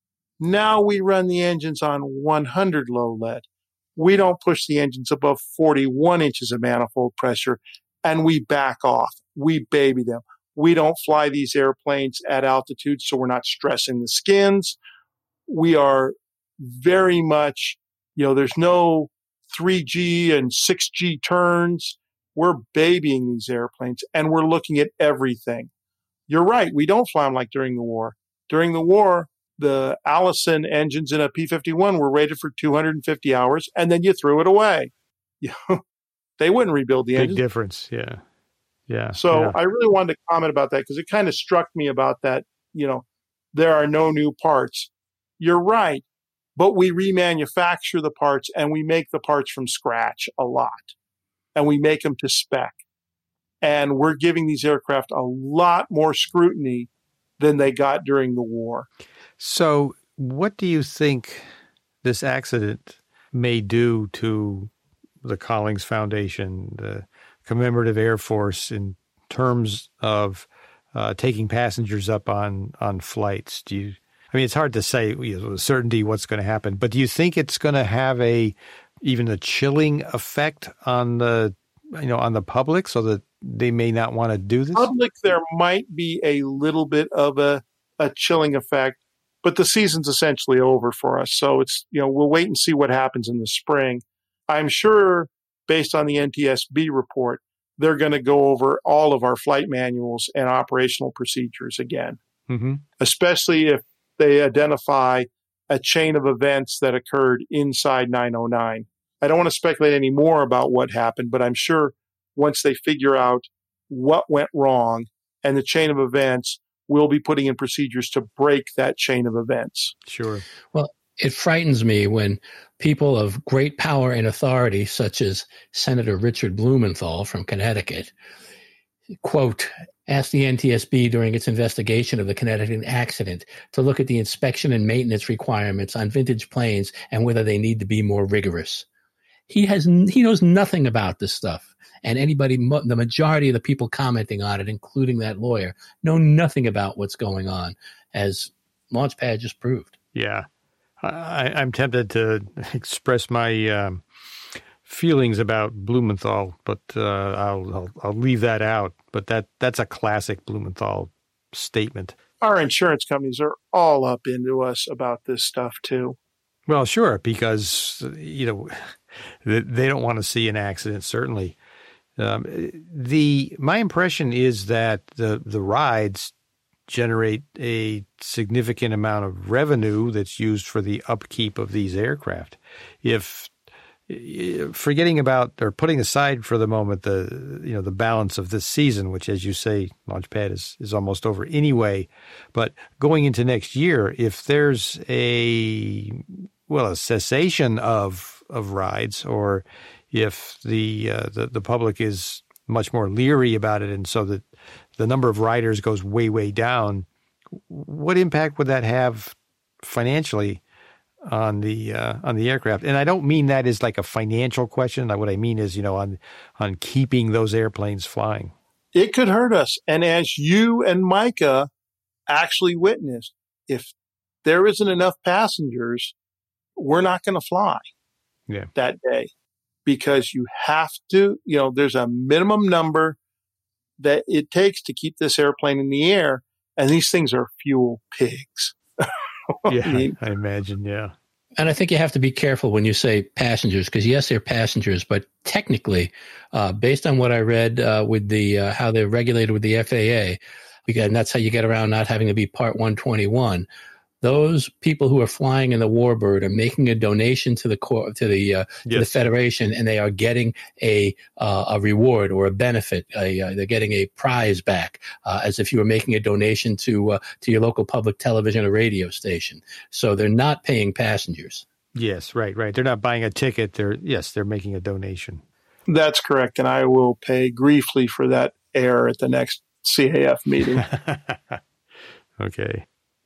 Now we run the engines on one hundred low lead. We don't push the engines above forty-one inches of manifold pressure, and we back off. We baby them. We don't fly these airplanes at altitude, so we're not stressing the skins. We are very much, you know, there's no three G and six G turns. We're babying these airplanes, and we're looking at everything. You're right. We don't fly them like during the war. During the war, the Allison engines in a P fifty-one were rated for two hundred fifty hours, and then you threw it away. You know, they wouldn't rebuild the engine.
Big difference, yeah. Yeah.
So
yeah.
I really wanted to comment about that because it kind of struck me about that, you know, there are no new parts. You're right, but we remanufacture the parts and we make the parts from scratch a lot, and we make them to spec. And we're giving these aircraft a lot more scrutiny than they got during the war.
So what do you think this accident may do to the Collings Foundation, the Commemorative Air Force, in terms of uh, taking passengers up on, on flights? Do you, I mean, it's hard to say, you know, with certainty what's going to happen, but do you think it's going to have a, even a chilling effect on the, you know, on the public so that they may not want to do this?
Public, there might be a little bit of a, a chilling effect, but the season's essentially over for us. So it's, you know, we'll wait and see what happens in the spring. I'm sure based on the N T S B report, they're going to go over all of our flight manuals and operational procedures again,
mm-hmm.
especially if they identify a chain of events that occurred inside nine oh nine. I don't want to speculate any more about what happened, but I'm sure once they figure out what went wrong and the chain of events, we'll be putting in procedures to break that chain of events.
Sure.
Well, it frightens me when people of great power and authority, such as Senator Richard Blumenthal from Connecticut, quote, asked the N T S B during its investigation of the Connecticut accident to look at the inspection and maintenance requirements on vintage planes and whether they need to be more rigorous. He has he knows nothing about this stuff. And anybody, the majority of the people commenting on it, including that lawyer, know nothing about what's going on, as Launchpad just proved.
Yeah. I, I'm tempted to express my um, feelings about Blumenthal, but uh, I'll, I'll I'll leave that out. But that that's a classic Blumenthal statement.
Our insurance companies are all up into us about this stuff too.
Well, sure, because you know they don't want to see an accident. Certainly, um, the my impression is that the the rides generate a significant amount of revenue that's used for the upkeep of these aircraft. If forgetting about or putting aside for the moment the you know the balance of this season, which, as you say, Launchpad is is almost over anyway, but going into next year, if there's a well a cessation of of rides, or if the uh, the, the public is much more leery about it, and so that the number of riders goes way, way down, what impact would that have financially on the uh, on the aircraft? And I don't mean that as like a financial question. What I mean is, you know, on on keeping those airplanes flying.
It could hurt us. And as you and Micah actually witnessed, if there isn't enough passengers, we're not going to fly
yeah.
that day, because you have to, you know, there's a minimum number that it takes to keep this airplane in the air. And these things are fuel pigs.
yeah, I, I imagine. Yeah.
And I think you have to be careful when you say passengers, because yes, they're passengers, but technically, uh, based on what I read uh, with the uh, how they're regulated with the F A A, because, and that's how you get around not having to be Part one twenty-one. Those people who are flying in the Warbird are making a donation to the cor- to the uh,
yes.
to the Federation, and they are getting a uh, a reward or a benefit. A, uh, they're getting a prize back, uh, as if you were making a donation to uh, to your local public television or radio station. So they're not paying passengers.
Yes, right, right. They're not buying a ticket. They're yes, they're making a donation.
That's correct, and I will pay griefly for that error at the next C A F meeting.
Okay.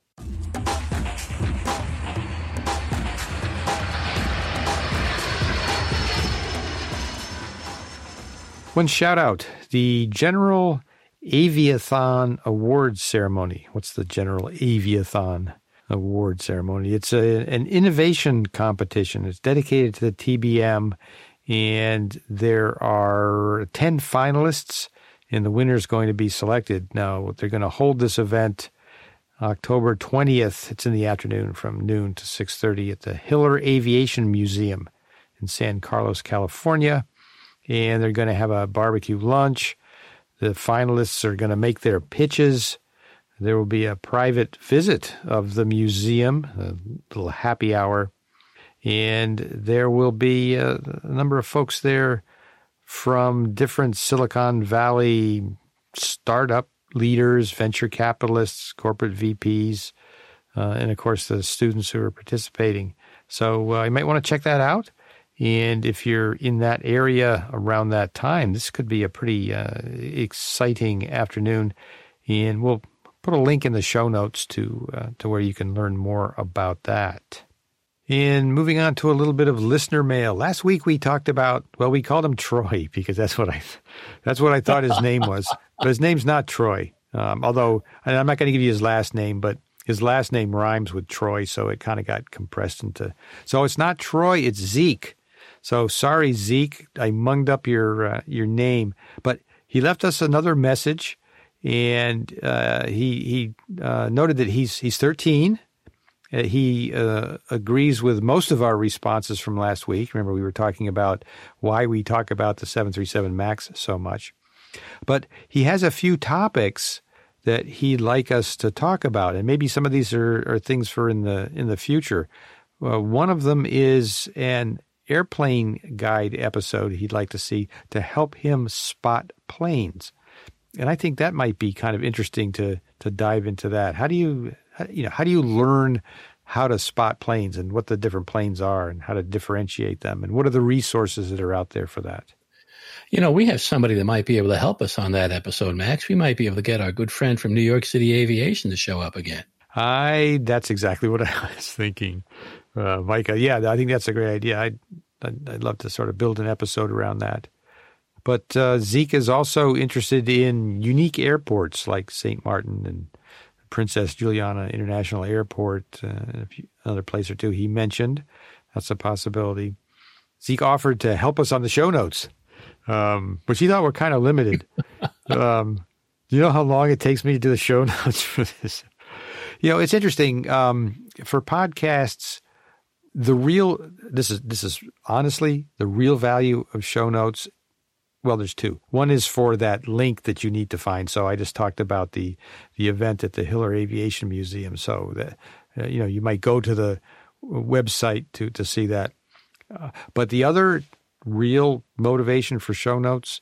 One shout out, the General Aviathon Awards Ceremony. What's the General Aviathon Award Ceremony? It's a, an innovation competition. It's dedicated to the T B M, and there are ten finalists, and the winner is going to be selected. Now, they're going to hold this event October twentieth. It's in the afternoon from noon to six thirty at the Hiller Aviation Museum in San Carlos, California. And they're going to have a barbecue lunch. The finalists are going to make their pitches. There will be a private visit of the museum, a little happy hour. And there will be a, a number of folks there from different Silicon Valley startup leaders, venture capitalists, corporate V Ps, uh, and, of course, the students who are participating. So uh, you might want to check that out. And if you're in that area around that time, this could be a pretty uh, exciting afternoon. And we'll put a link in the show notes to uh, to where you can learn more about that. And moving on to a little bit of listener mail. Last week we talked about, well, we called him Troy because that's what I that's what I thought his name was. But his name's not Troy. Um, although, and I'm not going to give you his last name, but his last name rhymes with Troy, so it kind of got compressed into. So it's not Troy, it's Zeke. So sorry, Zeke, I munged up your uh, your name, but he left us another message, and uh, he he uh, noted that he's he's thirteen. Uh, he uh, agrees with most of our responses from last week. Remember, we were talking about why we talk about the seven thirty-seven MAX so much, but he has a few topics that he'd like us to talk about, and maybe some of these are, are things for in the in the future. Uh, one of them is an airplane guide episode he'd like to see to help him spot planes. And I think that might be kind of interesting to to dive into that. How do you, you know, how do you learn how to spot planes and what the different planes are and how to differentiate them? And what are the resources that are out there for that?
You know, we have somebody that might be able to help us on that episode, Max. We might be able to get our good friend from New York City Aviation to show up again.
I, that's exactly what I was thinking. Uh, Micah, yeah, I think that's a great idea. I'd, I'd, I'd love to sort of build an episode around that. But uh, Zeke is also interested in unique airports like Saint Martin and Princess Juliana International Airport, uh, another place or two he mentioned. That's a possibility. Zeke offered to help us on the show notes, um, which he thought were kind of limited. um, do you know how long it takes me to do the show notes for this? You know, it's interesting. Um, for podcasts, the real, this is, this is honestly the real value of show notes. Well, there's two. One is for that link that you need to find. So I just talked about the, the event at the Hiller Aviation Museum. So that, uh, you know, you might go to the website to, to see that. Uh, but the other real motivation for show notes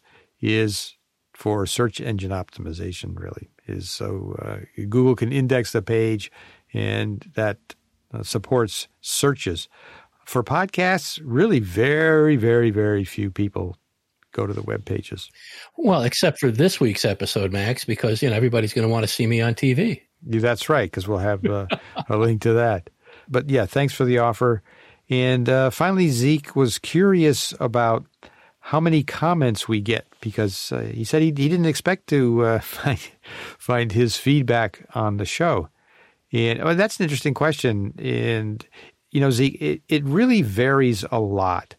is for search engine optimization, really, is so uh, Google can index the page, and that uh, supports searches. For podcasts, really very, very, very few people go to the web pages.
Well, except for this week's episode, Max, because, you know, everybody's going to want to see me on T V.
Yeah, that's right, because we'll have uh, a link to that. But, yeah, thanks for the offer. And uh, finally, Zeke was curious about how many comments we get, because uh, he said he, he didn't expect to uh, find, find his feedback on the show. And well, that's an interesting question. And, you know, Zeke, it, it really varies a lot.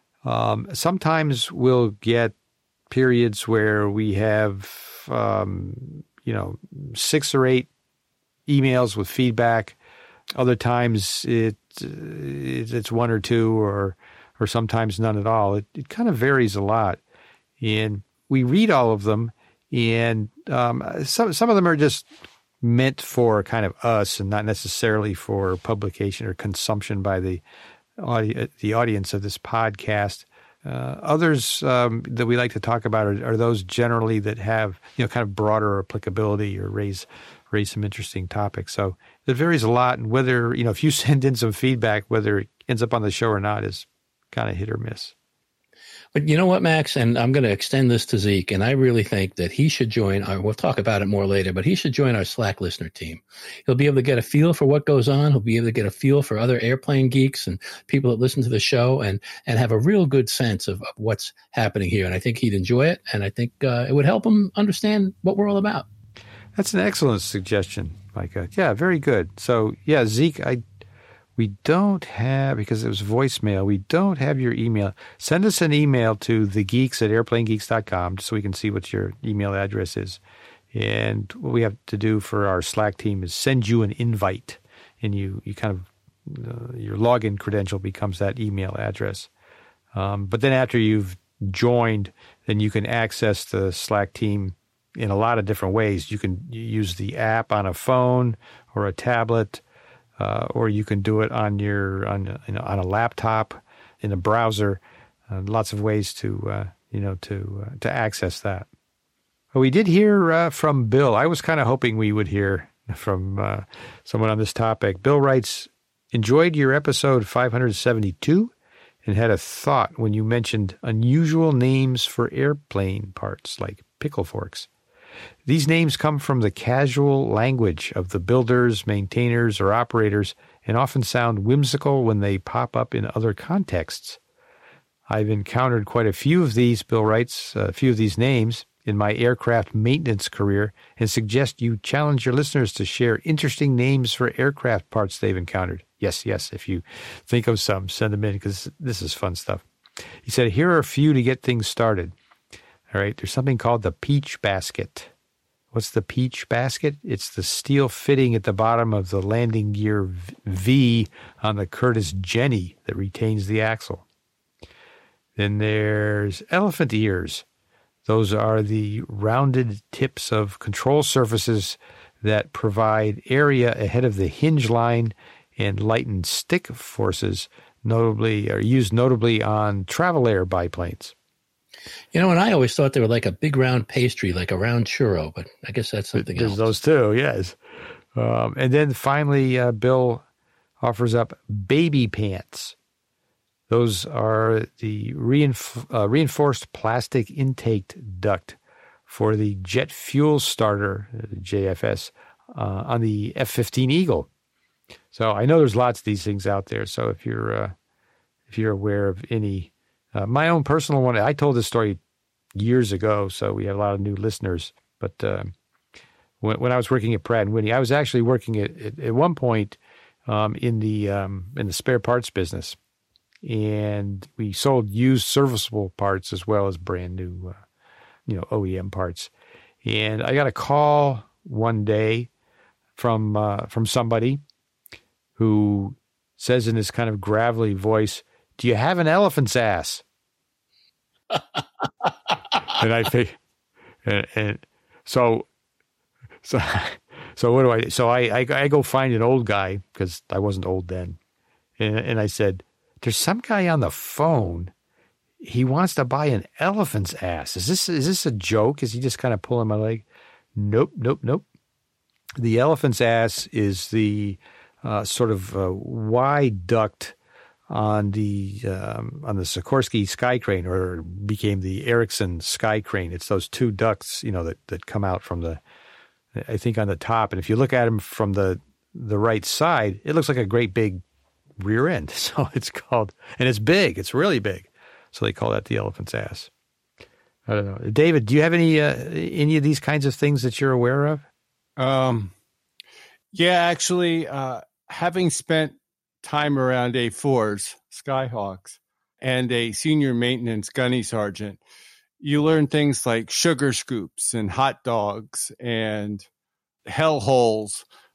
Um, sometimes we'll get periods where we have, um, you know, six or eight emails with feedback. Other times it, it it's one or two, or or sometimes none at all. It, it kind of varies a lot. And we read all of them, and um, some some of them are just meant for kind of us and not necessarily for publication or consumption by the audi- the audience of this podcast. Uh, others um, that we like to talk about are, are those generally that have, you know, kind of broader applicability or raise raise some interesting topics. So it varies a lot, and whether, you know, if you send in some feedback, whether it ends up on the show or not is kind of hit or miss.
But you know what, Max? And I'm going to extend this to Zeke, and I really think that he should join our, we'll talk about it more later, but he should join our Slack listener team. He'll be able to get a feel for what goes on. He'll be able to get a feel for other airplane geeks and people that listen to the show, and, and have a real good sense of, of what's happening here. And I think he'd enjoy it, and I think uh, it would help him understand what we're all about.
That's an excellent suggestion, Micah. Yeah, very good. So, yeah, Zeke, I we don't have, because it was voicemail, we don't have your email. Send us an email to thegeeks at airplane geeks dot com so we can see what your email address is. And what we have to do for our Slack team is send you an invite, and you, you kind of, uh, your login credential becomes that email address. Um, but then after you've joined, then you can access the Slack team in a lot of different ways. You can use the app on a phone or a tablet, uh, or you can do it on your on you know, on a laptop, in a browser. Uh, lots of ways to uh, you know to uh, to access that. Well, we did hear uh, from Bill. I was kind of hoping we would hear from uh, someone on this topic. Bill writes, "Enjoyed your episode five hundred seventy-two and had a thought when you mentioned unusual names for airplane parts like pickle forks. These names come from the casual language of the builders, maintainers, or operators, and often sound whimsical when they pop up in other contexts. I've encountered quite a few of these," Bill writes, a few of these names in my aircraft maintenance career, and suggest you challenge your listeners to share interesting names for aircraft parts they've encountered. Yes, yes, if you think of some, send them in, because this is fun stuff. He said, "Here are a few to get things started. All right, there's something called the peach basket." What's the peach basket? It's the steel fitting at the bottom of the landing gear V on the Curtiss Jenny that retains the axle. Then there's elephant ears. Those are the rounded tips of control surfaces that provide area ahead of the hinge line and lighten stick forces, notably, are used notably on travel air biplanes.
You know, and I always thought they were like a big round pastry, like a round churro, but I guess that's something
There's
else.
Those two, yes. Um, and then finally, uh, Bill offers up baby pants. Those are the reinf- uh, reinforced plastic intake duct for the jet fuel starter, J F S, uh, on the F fifteen Eagle. So I know there's lots of these things out there. So if you're uh, if you're aware of any, uh, my own personal one, I told this story years ago, so we have a lot of new listeners. But uh, when, when I was working at Pratt and Whitney, I was actually working at at, at one point um, in the um, in the spare parts business, and we sold used serviceable parts as well as brand new, uh, you know, O E M parts. And I got a call one day from uh, from somebody who says in this kind of gravelly voice, "Do you have an elephant's ass?" And I think, and, and so, so, so what do I, so I, I, I go find an old guy, because I wasn't old then. And, and I said, "There's some guy on the phone. He wants to buy an elephant's ass. Is this, is this a joke? Is he just kind of pulling my leg?" Nope, nope, nope. The elephant's ass is the uh, sort of uh, wide duct on the um, on the Sikorsky sky crane, or became the Erickson sky crane. It's those two ducts, you know, that, that come out from the, I think, on the top. And if you look at them from the the right side, it looks like a great big rear end. So it's called, and it's big. It's really big. So they call that the elephant's ass. I don't know. David, do you have any uh, any of these kinds of things that you're aware of?
Um, yeah, actually, uh, having spent time around A fours, Skyhawks, and a senior maintenance gunny sergeant, you learn things like sugar scoops and hot dogs and hell holes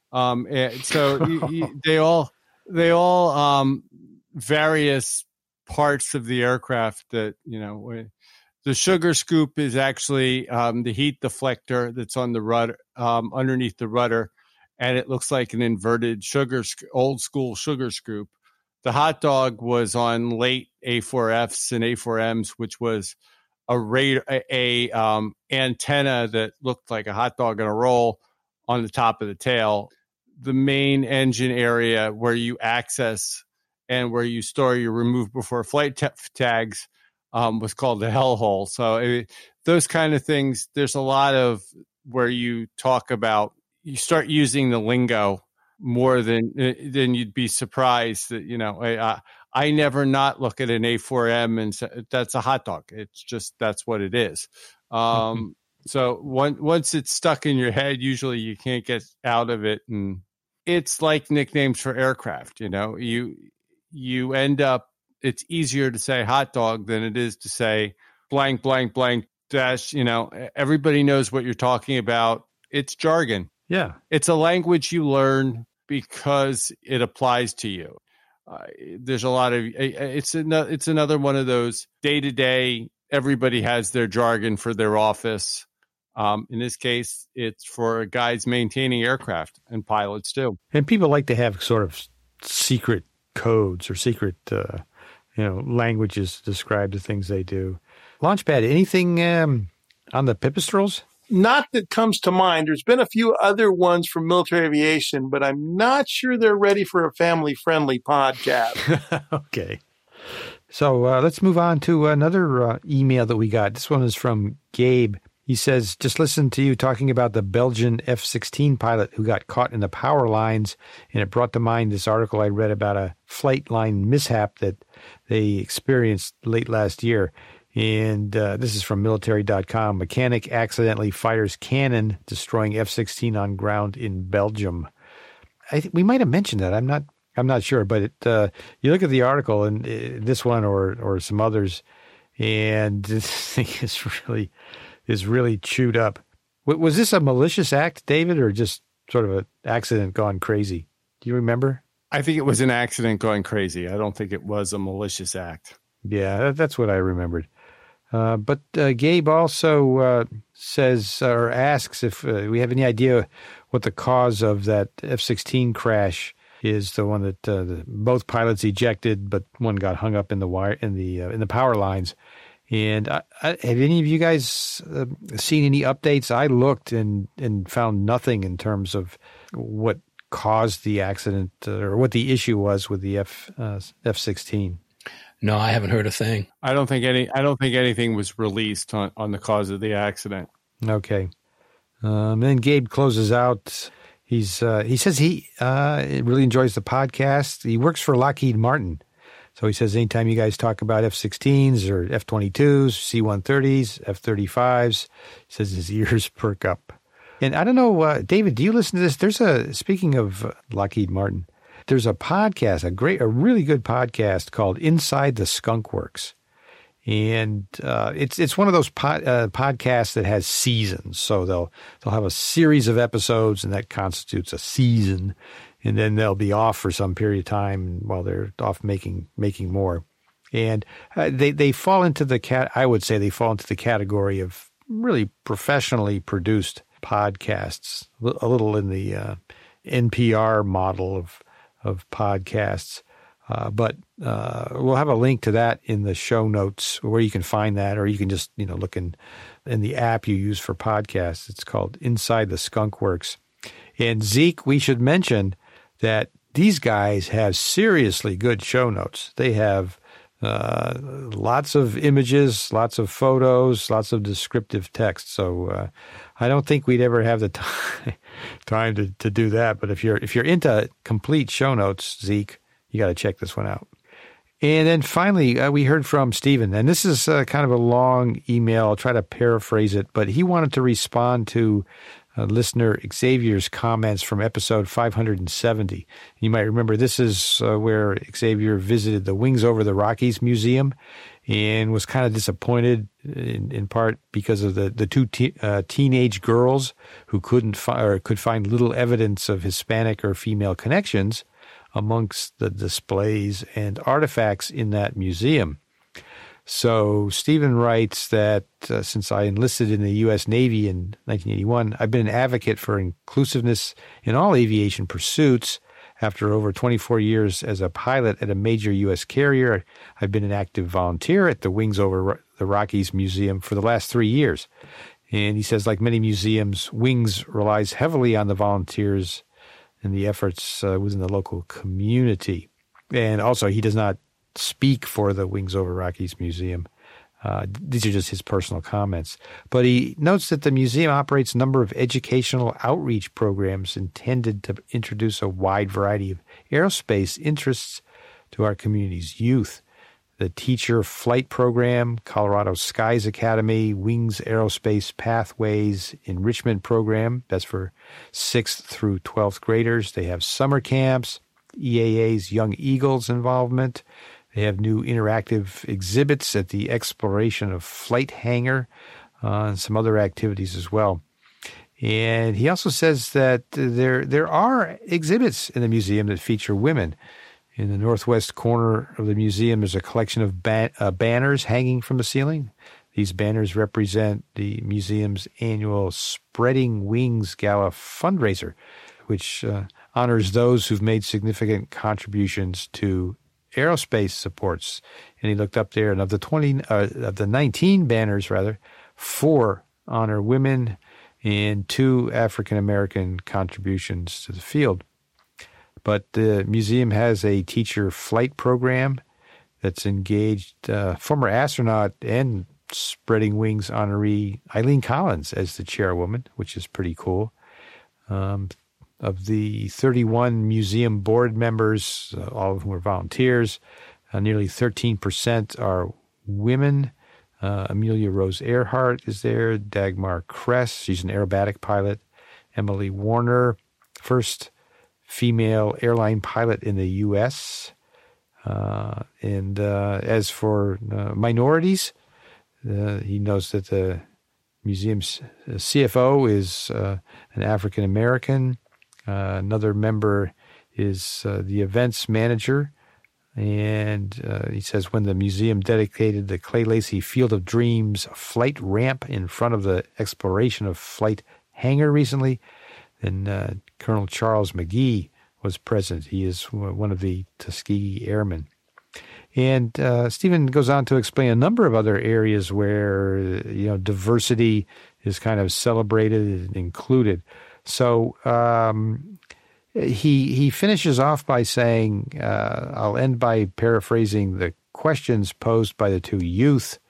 Um, and so you, you, they all they all um, various parts of the aircraft that you know. The sugar scoop is actually um, the heat deflector that's on the rudder, um, underneath the rudder, and it looks like an inverted sugar, old school sugar scoop. The hot dog was on late A four Fs and A four Ms, which was a radar, a, a um, antenna that looked like a hot dog on a roll on the top of the tail. The main engine area where you access and where you store your remove before flight t- tags um, was called the hellhole. So it, those kind of things, there's a lot of where you talk about, you start using the lingo more than than you'd be surprised that, you know, I, I never not look at an A four M and say, that's a hot dog. It's just, that's what it is. Um, mm-hmm. So one, once it's stuck in your head, usually you can't get out of it. And it's like nicknames for aircraft. You know, you, you end up, it's easier to say hot dog than it is to say blank, blank, blank dash. You know, everybody knows what you're talking about. It's jargon.
Yeah.
It's a language you learn because it applies to you. Uh, there's a lot of, it's another, it's another one of those day to day, everybody has their jargon for their office. Um, in this case, it's for guys maintaining aircraft and pilots too.
And people like to have sort of secret codes or secret, uh, you know, languages to describe the things they do. Launchpad, anything um, on the pipistrels?
Not that comes to mind. There's been a few other ones from military aviation, but I'm not sure they're ready for a family-friendly podcast.
Okay. So uh, let's move on to another uh, email that we got. This one is from Gabe. He says, just listen to you talking about the Belgian F sixteen pilot who got caught in the power lines, and it brought to mind this article I read about a flight line mishap that they experienced late last year. And uh, this is from military dot com. Mechanic accidentally fires cannon, destroying F sixteen on ground in Belgium. I think we might have mentioned that. I'm not. I'm not sure, but it, uh, you look at the article and uh, this one or or some others, and this thing is really is really chewed up. W- was this a malicious act, David, or just sort of an accident gone crazy? Do you remember?
I think it was an accident going crazy. I don't think it was a malicious act.
Yeah, that's what I remembered. Uh, but uh, Gabe also uh, says or asks if uh, we have any idea what the cause of that F sixteen crash is. The one that uh, the, both pilots ejected, but one got hung up in the wire in the uh, in the power lines. And I, I, have any of you guys uh, seen any updates? I looked and and found nothing in terms of what caused the accident uh, or what the issue was with the F uh, F sixteen.
No, I haven't heard a thing.
I don't think any. I don't think anything was released on, on the cause of the accident.
Okay. Um, and Gabe closes out. He's uh, he says he uh, really enjoys the podcast. He works for Lockheed Martin, so he says anytime you guys talk about F sixteens or F twenty-twos, C one thirties, F thirty-fives, he says his ears perk up. And I don't know, uh, David, do you listen to this? There's a speaking of uh, Lockheed Martin. There's a podcast, a great, a really good podcast called Inside the Skunk Works. And uh, it's it's one of those pod, uh, podcasts that has seasons. So they'll they'll have a series of episodes, and that constitutes a season. And then they'll be off for some period of time while they're off making making more. And uh, they they fall into the cat. I would say they fall into the category of really professionally produced podcasts, a little in the uh, N P R model of. of podcasts. Uh, but uh, we'll have a link to that in the show notes where you can find that, or you can just, you know, look in, in the app you use for podcasts. It's called Inside the Skunk Works. And Zeke, we should mention that these guys have seriously good show notes. They have uh, lots of images, lots of photos, lots of descriptive text. So uh, I don't think we'd ever have the time time to, to do that. But if you're if you're into complete show notes, Zeke, you got to check this one out. And then finally, uh, we heard from Stephen, and this is uh, kind of a long email. I'll try to paraphrase it, but he wanted to respond to uh, listener Xavier's comments from episode five hundred seventy. You might remember this is uh, where Xavier visited the Wings Over the Rockies Museum, and was kind of disappointed in, in part because of the, the two te- uh, teenage girls who couldn't fi- or could find little evidence of Hispanic or female connections amongst the displays and artifacts in that museum. So Stephen writes that uh, since I enlisted in the U S Navy in nineteen eighty-one, I've been an advocate for inclusiveness in all aviation pursuits. After over twenty-four years as a pilot at a major U S carrier, I've been an active volunteer at the Wings Over the Rockies Museum for the last three years. And he says, like many museums, Wings relies heavily on the volunteers and the efforts uh, within the local community. And also, he does not speak for the Wings Over Rockies Museum. Uh, these are just his personal comments. But he notes that the museum operates a number of educational outreach programs intended to introduce a wide variety of aerospace interests to our community's youth. The Teacher Flight Program, Colorado Skies Academy, Wings Aerospace Pathways Enrichment Program, that's for sixth through twelfth graders. They have summer camps, E A A's Young Eagles involvement. They have new interactive exhibits at the Exploration of Flight Hangar uh, and some other activities as well. And he also says that there there are exhibits in the museum that feature women. In the northwest corner of the museum, there's a collection of ban- uh, banners hanging from the ceiling. These banners represent the museum's annual Spreading Wings Gala fundraiser, which uh, honors those who've made significant contributions to aerospace supports. And he looked up there, and of the twenty, uh, of the nineteen banners, rather, four honor women and two African American contributions to the field. But the museum has a teacher flight program that's engaged uh, former astronaut and Spreading Wings honoree Eileen Collins as the chairwoman, which is pretty cool. Um, of the thirty-one museum board members, uh, all of whom are volunteers, uh, nearly thirteen percent are women. Uh, Amelia Rose Earhart is there. Dagmar Kress, she's an aerobatic pilot. Emily Warner, first female airline pilot in the U S Uh, and uh, as for uh, minorities, uh, he knows that the museum's C F O is uh, an African American. Uh, another member is uh, the events manager. And uh, he says when the museum dedicated the Clay Lacy Field of Dreams flight ramp in front of the Exploration of Flight Hangar recently, then uh, Colonel Charles McGee was present. He is one of the Tuskegee Airmen. And uh, Stephen goes on to explain a number of other areas where, you know, diversity is kind of celebrated and included. So um, he he finishes off by saying, uh, I'll end by paraphrasing the questions posed by the two youth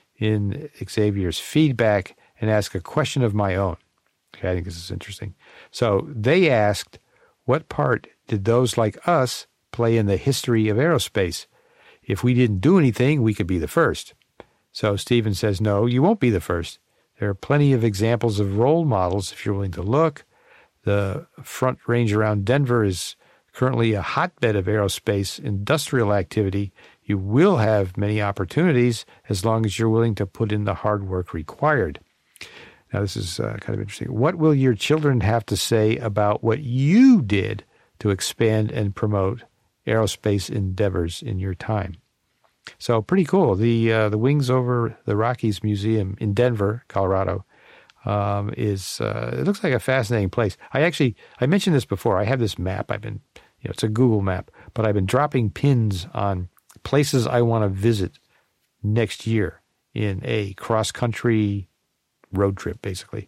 in Xavier's feedback and ask a question of my own. Okay, I think this is interesting. So they asked, what part did those like us play in the history of aerospace? If we didn't do anything, we could be the first. So Stephen says, no, you won't be the first. There are plenty of examples of role models if you're willing to look. The Front Range around Denver is currently a hotbed of aerospace industrial activity. You will have many opportunities as long as you're willing to put in the hard work required. Now, this is uh, kind of interesting. What will your children have to say about what you did to expand and promote aerospace endeavors in your time? So pretty cool. The uh, the Wings Over the Rockies Museum in Denver, Colorado, um, is uh, it looks like a fascinating place. I actually I mentioned this before. I have this map. I've been you know it's a Google map, but I've been dropping pins on places I want to visit next year in a cross country road trip, basically.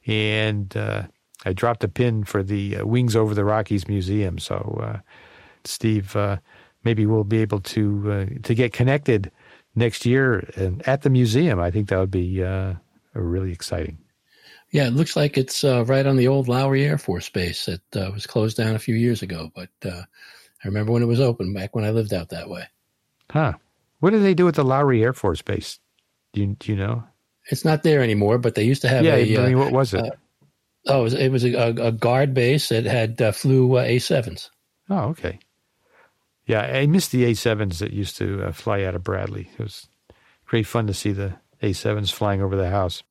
And uh, I dropped a pin for the uh, Wings Over the Rockies Museum. So, uh, Steve, uh, maybe we'll be able to uh, to get connected next year and at the museum. I think that would be uh, really exciting.
Yeah, it looks like it's uh, right on the old Lowry Air Force Base that uh, was closed down a few years ago. But uh, I remember when it was open back when I lived out that way.
Huh. What did they do at the Lowry Air Force Base? Do you, do you know?
It's not there anymore, but they used to have
yeah,
a...
I mean, what was it?
Uh, oh, it was, it was a, a guard base that had uh, flew uh, A sevens.
Oh, okay. Yeah, I missed the A sevens that used to uh, fly out of Bradley. It was great fun to see the A sevens flying over the house.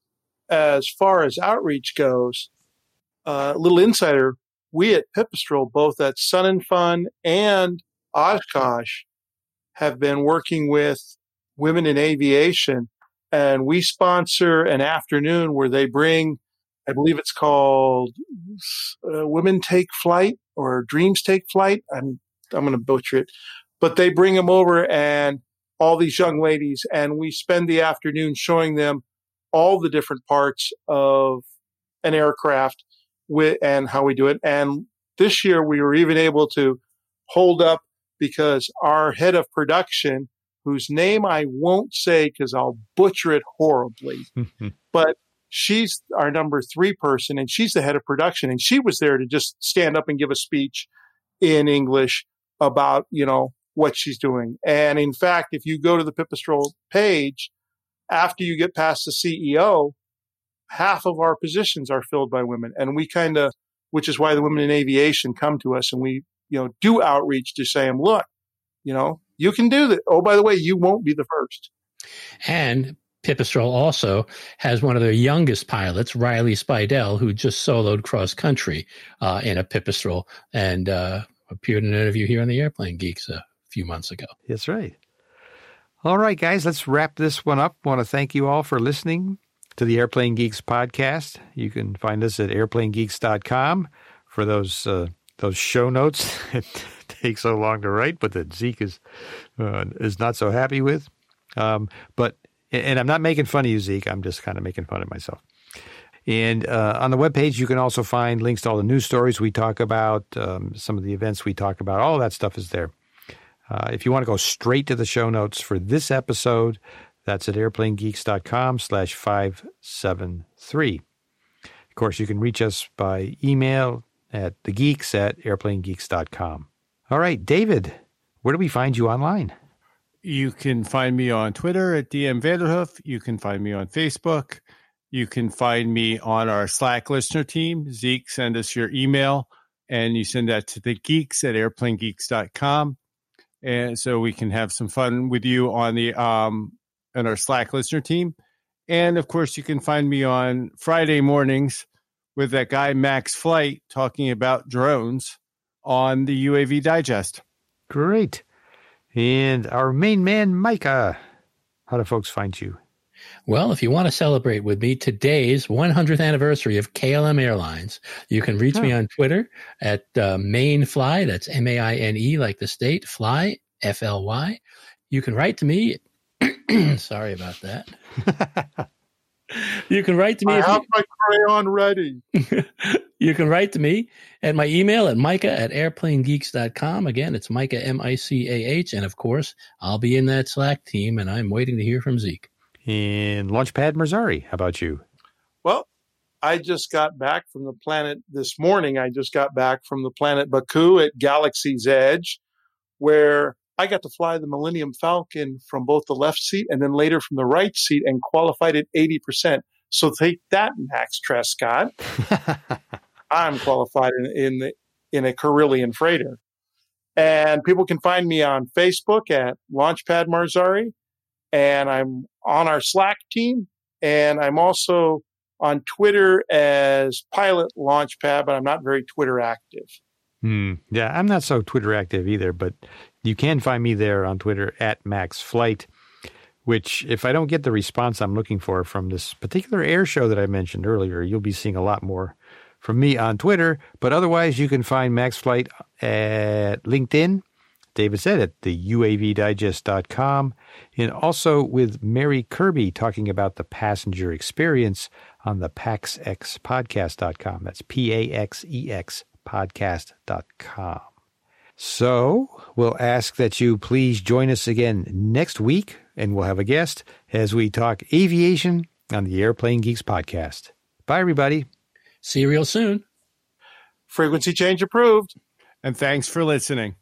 As far as outreach goes, a uh, little insider, we at Pipistrel, both at Sun and Fun and Oshkosh, have been working with Women in Aviation, and we sponsor an afternoon where they bring, I believe it's called uh, Women Take Flight or Dreams Take Flight. I'm I'm going to butcher it, but they bring them over and all these young ladies, and we spend the afternoon showing them all the different parts of an aircraft with, and how we do it. And this year we were even able to hold up because our head of production, whose name I won't say because I'll butcher it horribly, but she's our number three person and she's the head of production. And she was there to just stand up and give a speech in English about, you know, what she's doing. And in fact, if you go to the Pipistrel page, after you get past the C E O, half of our positions are filled by women. And we kind of, which is why the Women in Aviation come to us and we, you know, do outreach to say, look, you know, you can do that. Oh, by the way, you won't be the first.
And Pipistrel also has one of their youngest pilots, Riley Spidell, who just soloed cross country uh, in a Pipistrel and uh, appeared in an interview here on the Airplane Geeks a few months ago.
That's right. All right, guys, let's wrap this one up. I want to thank you all for listening to the Airplane Geeks podcast. You can find us at airplane geeks dot com for those uh, those show notes. It takes so long to write, but that Zeke is uh, is not so happy with. Um, but and I'm not making fun of you, Zeke. I'm just kind of making fun of myself. And uh, on the webpage, you can also find links to all the news stories we talk about, um, some of the events we talk about. All that stuff is there. Uh, if you want to go straight to the show notes for this episode, that's at airplane geeks dot com slash five seven three. Of course, you can reach us by email at thegeeks at airplane geeks dot com. All right, David, where do we find you online?
You can find me on Twitter at D M Vanderhoof. You can find me on Facebook. You can find me on our Slack listener team. Zeke, send us your email, and you send that to thegeeks at airplane geeks dot com. And so we can have some fun with you on the um on our Slack listener team. And of course, you can find me on Friday mornings with that guy Max Flight talking about drones on the U A V Digest.
Great. And our main man, Micah. How do folks find you?
Well, if you want to celebrate with me today's one hundredth anniversary of K L M Airlines, you can reach oh. me on Twitter at uh, Mainfly. That's M A I N E, like the state, Fly, F L Y. You can write to me. Sorry about that. You can write to me.
I have you, my crayon ready.
You can write to me at my email at Micah at airplane geeks dot com. Again, it's Micah, M I C A H. And of course, I'll be in that Slack team, and I'm waiting to hear from Zeke.
And Launchpad Marzari, how about you?
Well, I just got back from the planet this morning. I just got back from the planet Baku at Galaxy's Edge, where I got to fly the Millennium Falcon from both the left seat and then later from the right seat and qualified at eighty percent. So take that, Max Trescott. I'm qualified in, in, the, in a Carillion freighter. And people can find me on Facebook at Launchpad Marzari. And I'm on our Slack team, and I'm also on Twitter as Pilot Launchpad, but I'm not very Twitter active.
Hmm. Yeah, I'm not so Twitter active either, but you can find me there on Twitter at MaxFlight, which if I don't get the response I'm looking for from this particular air show that I mentioned earlier, you'll be seeing a lot more from me on Twitter. But otherwise, you can find MaxFlight at LinkedIn. David said at the U A V digest dot com, and also with Mary Kirby talking about the passenger experience on the pax x podcast dot com. That's P A X E X podcast dot com. So we'll ask that you please join us again next week, and we'll have a guest as we talk aviation on the Airplane Geeks podcast. Bye, everybody.
See you real soon.
Frequency change approved.
And thanks for listening.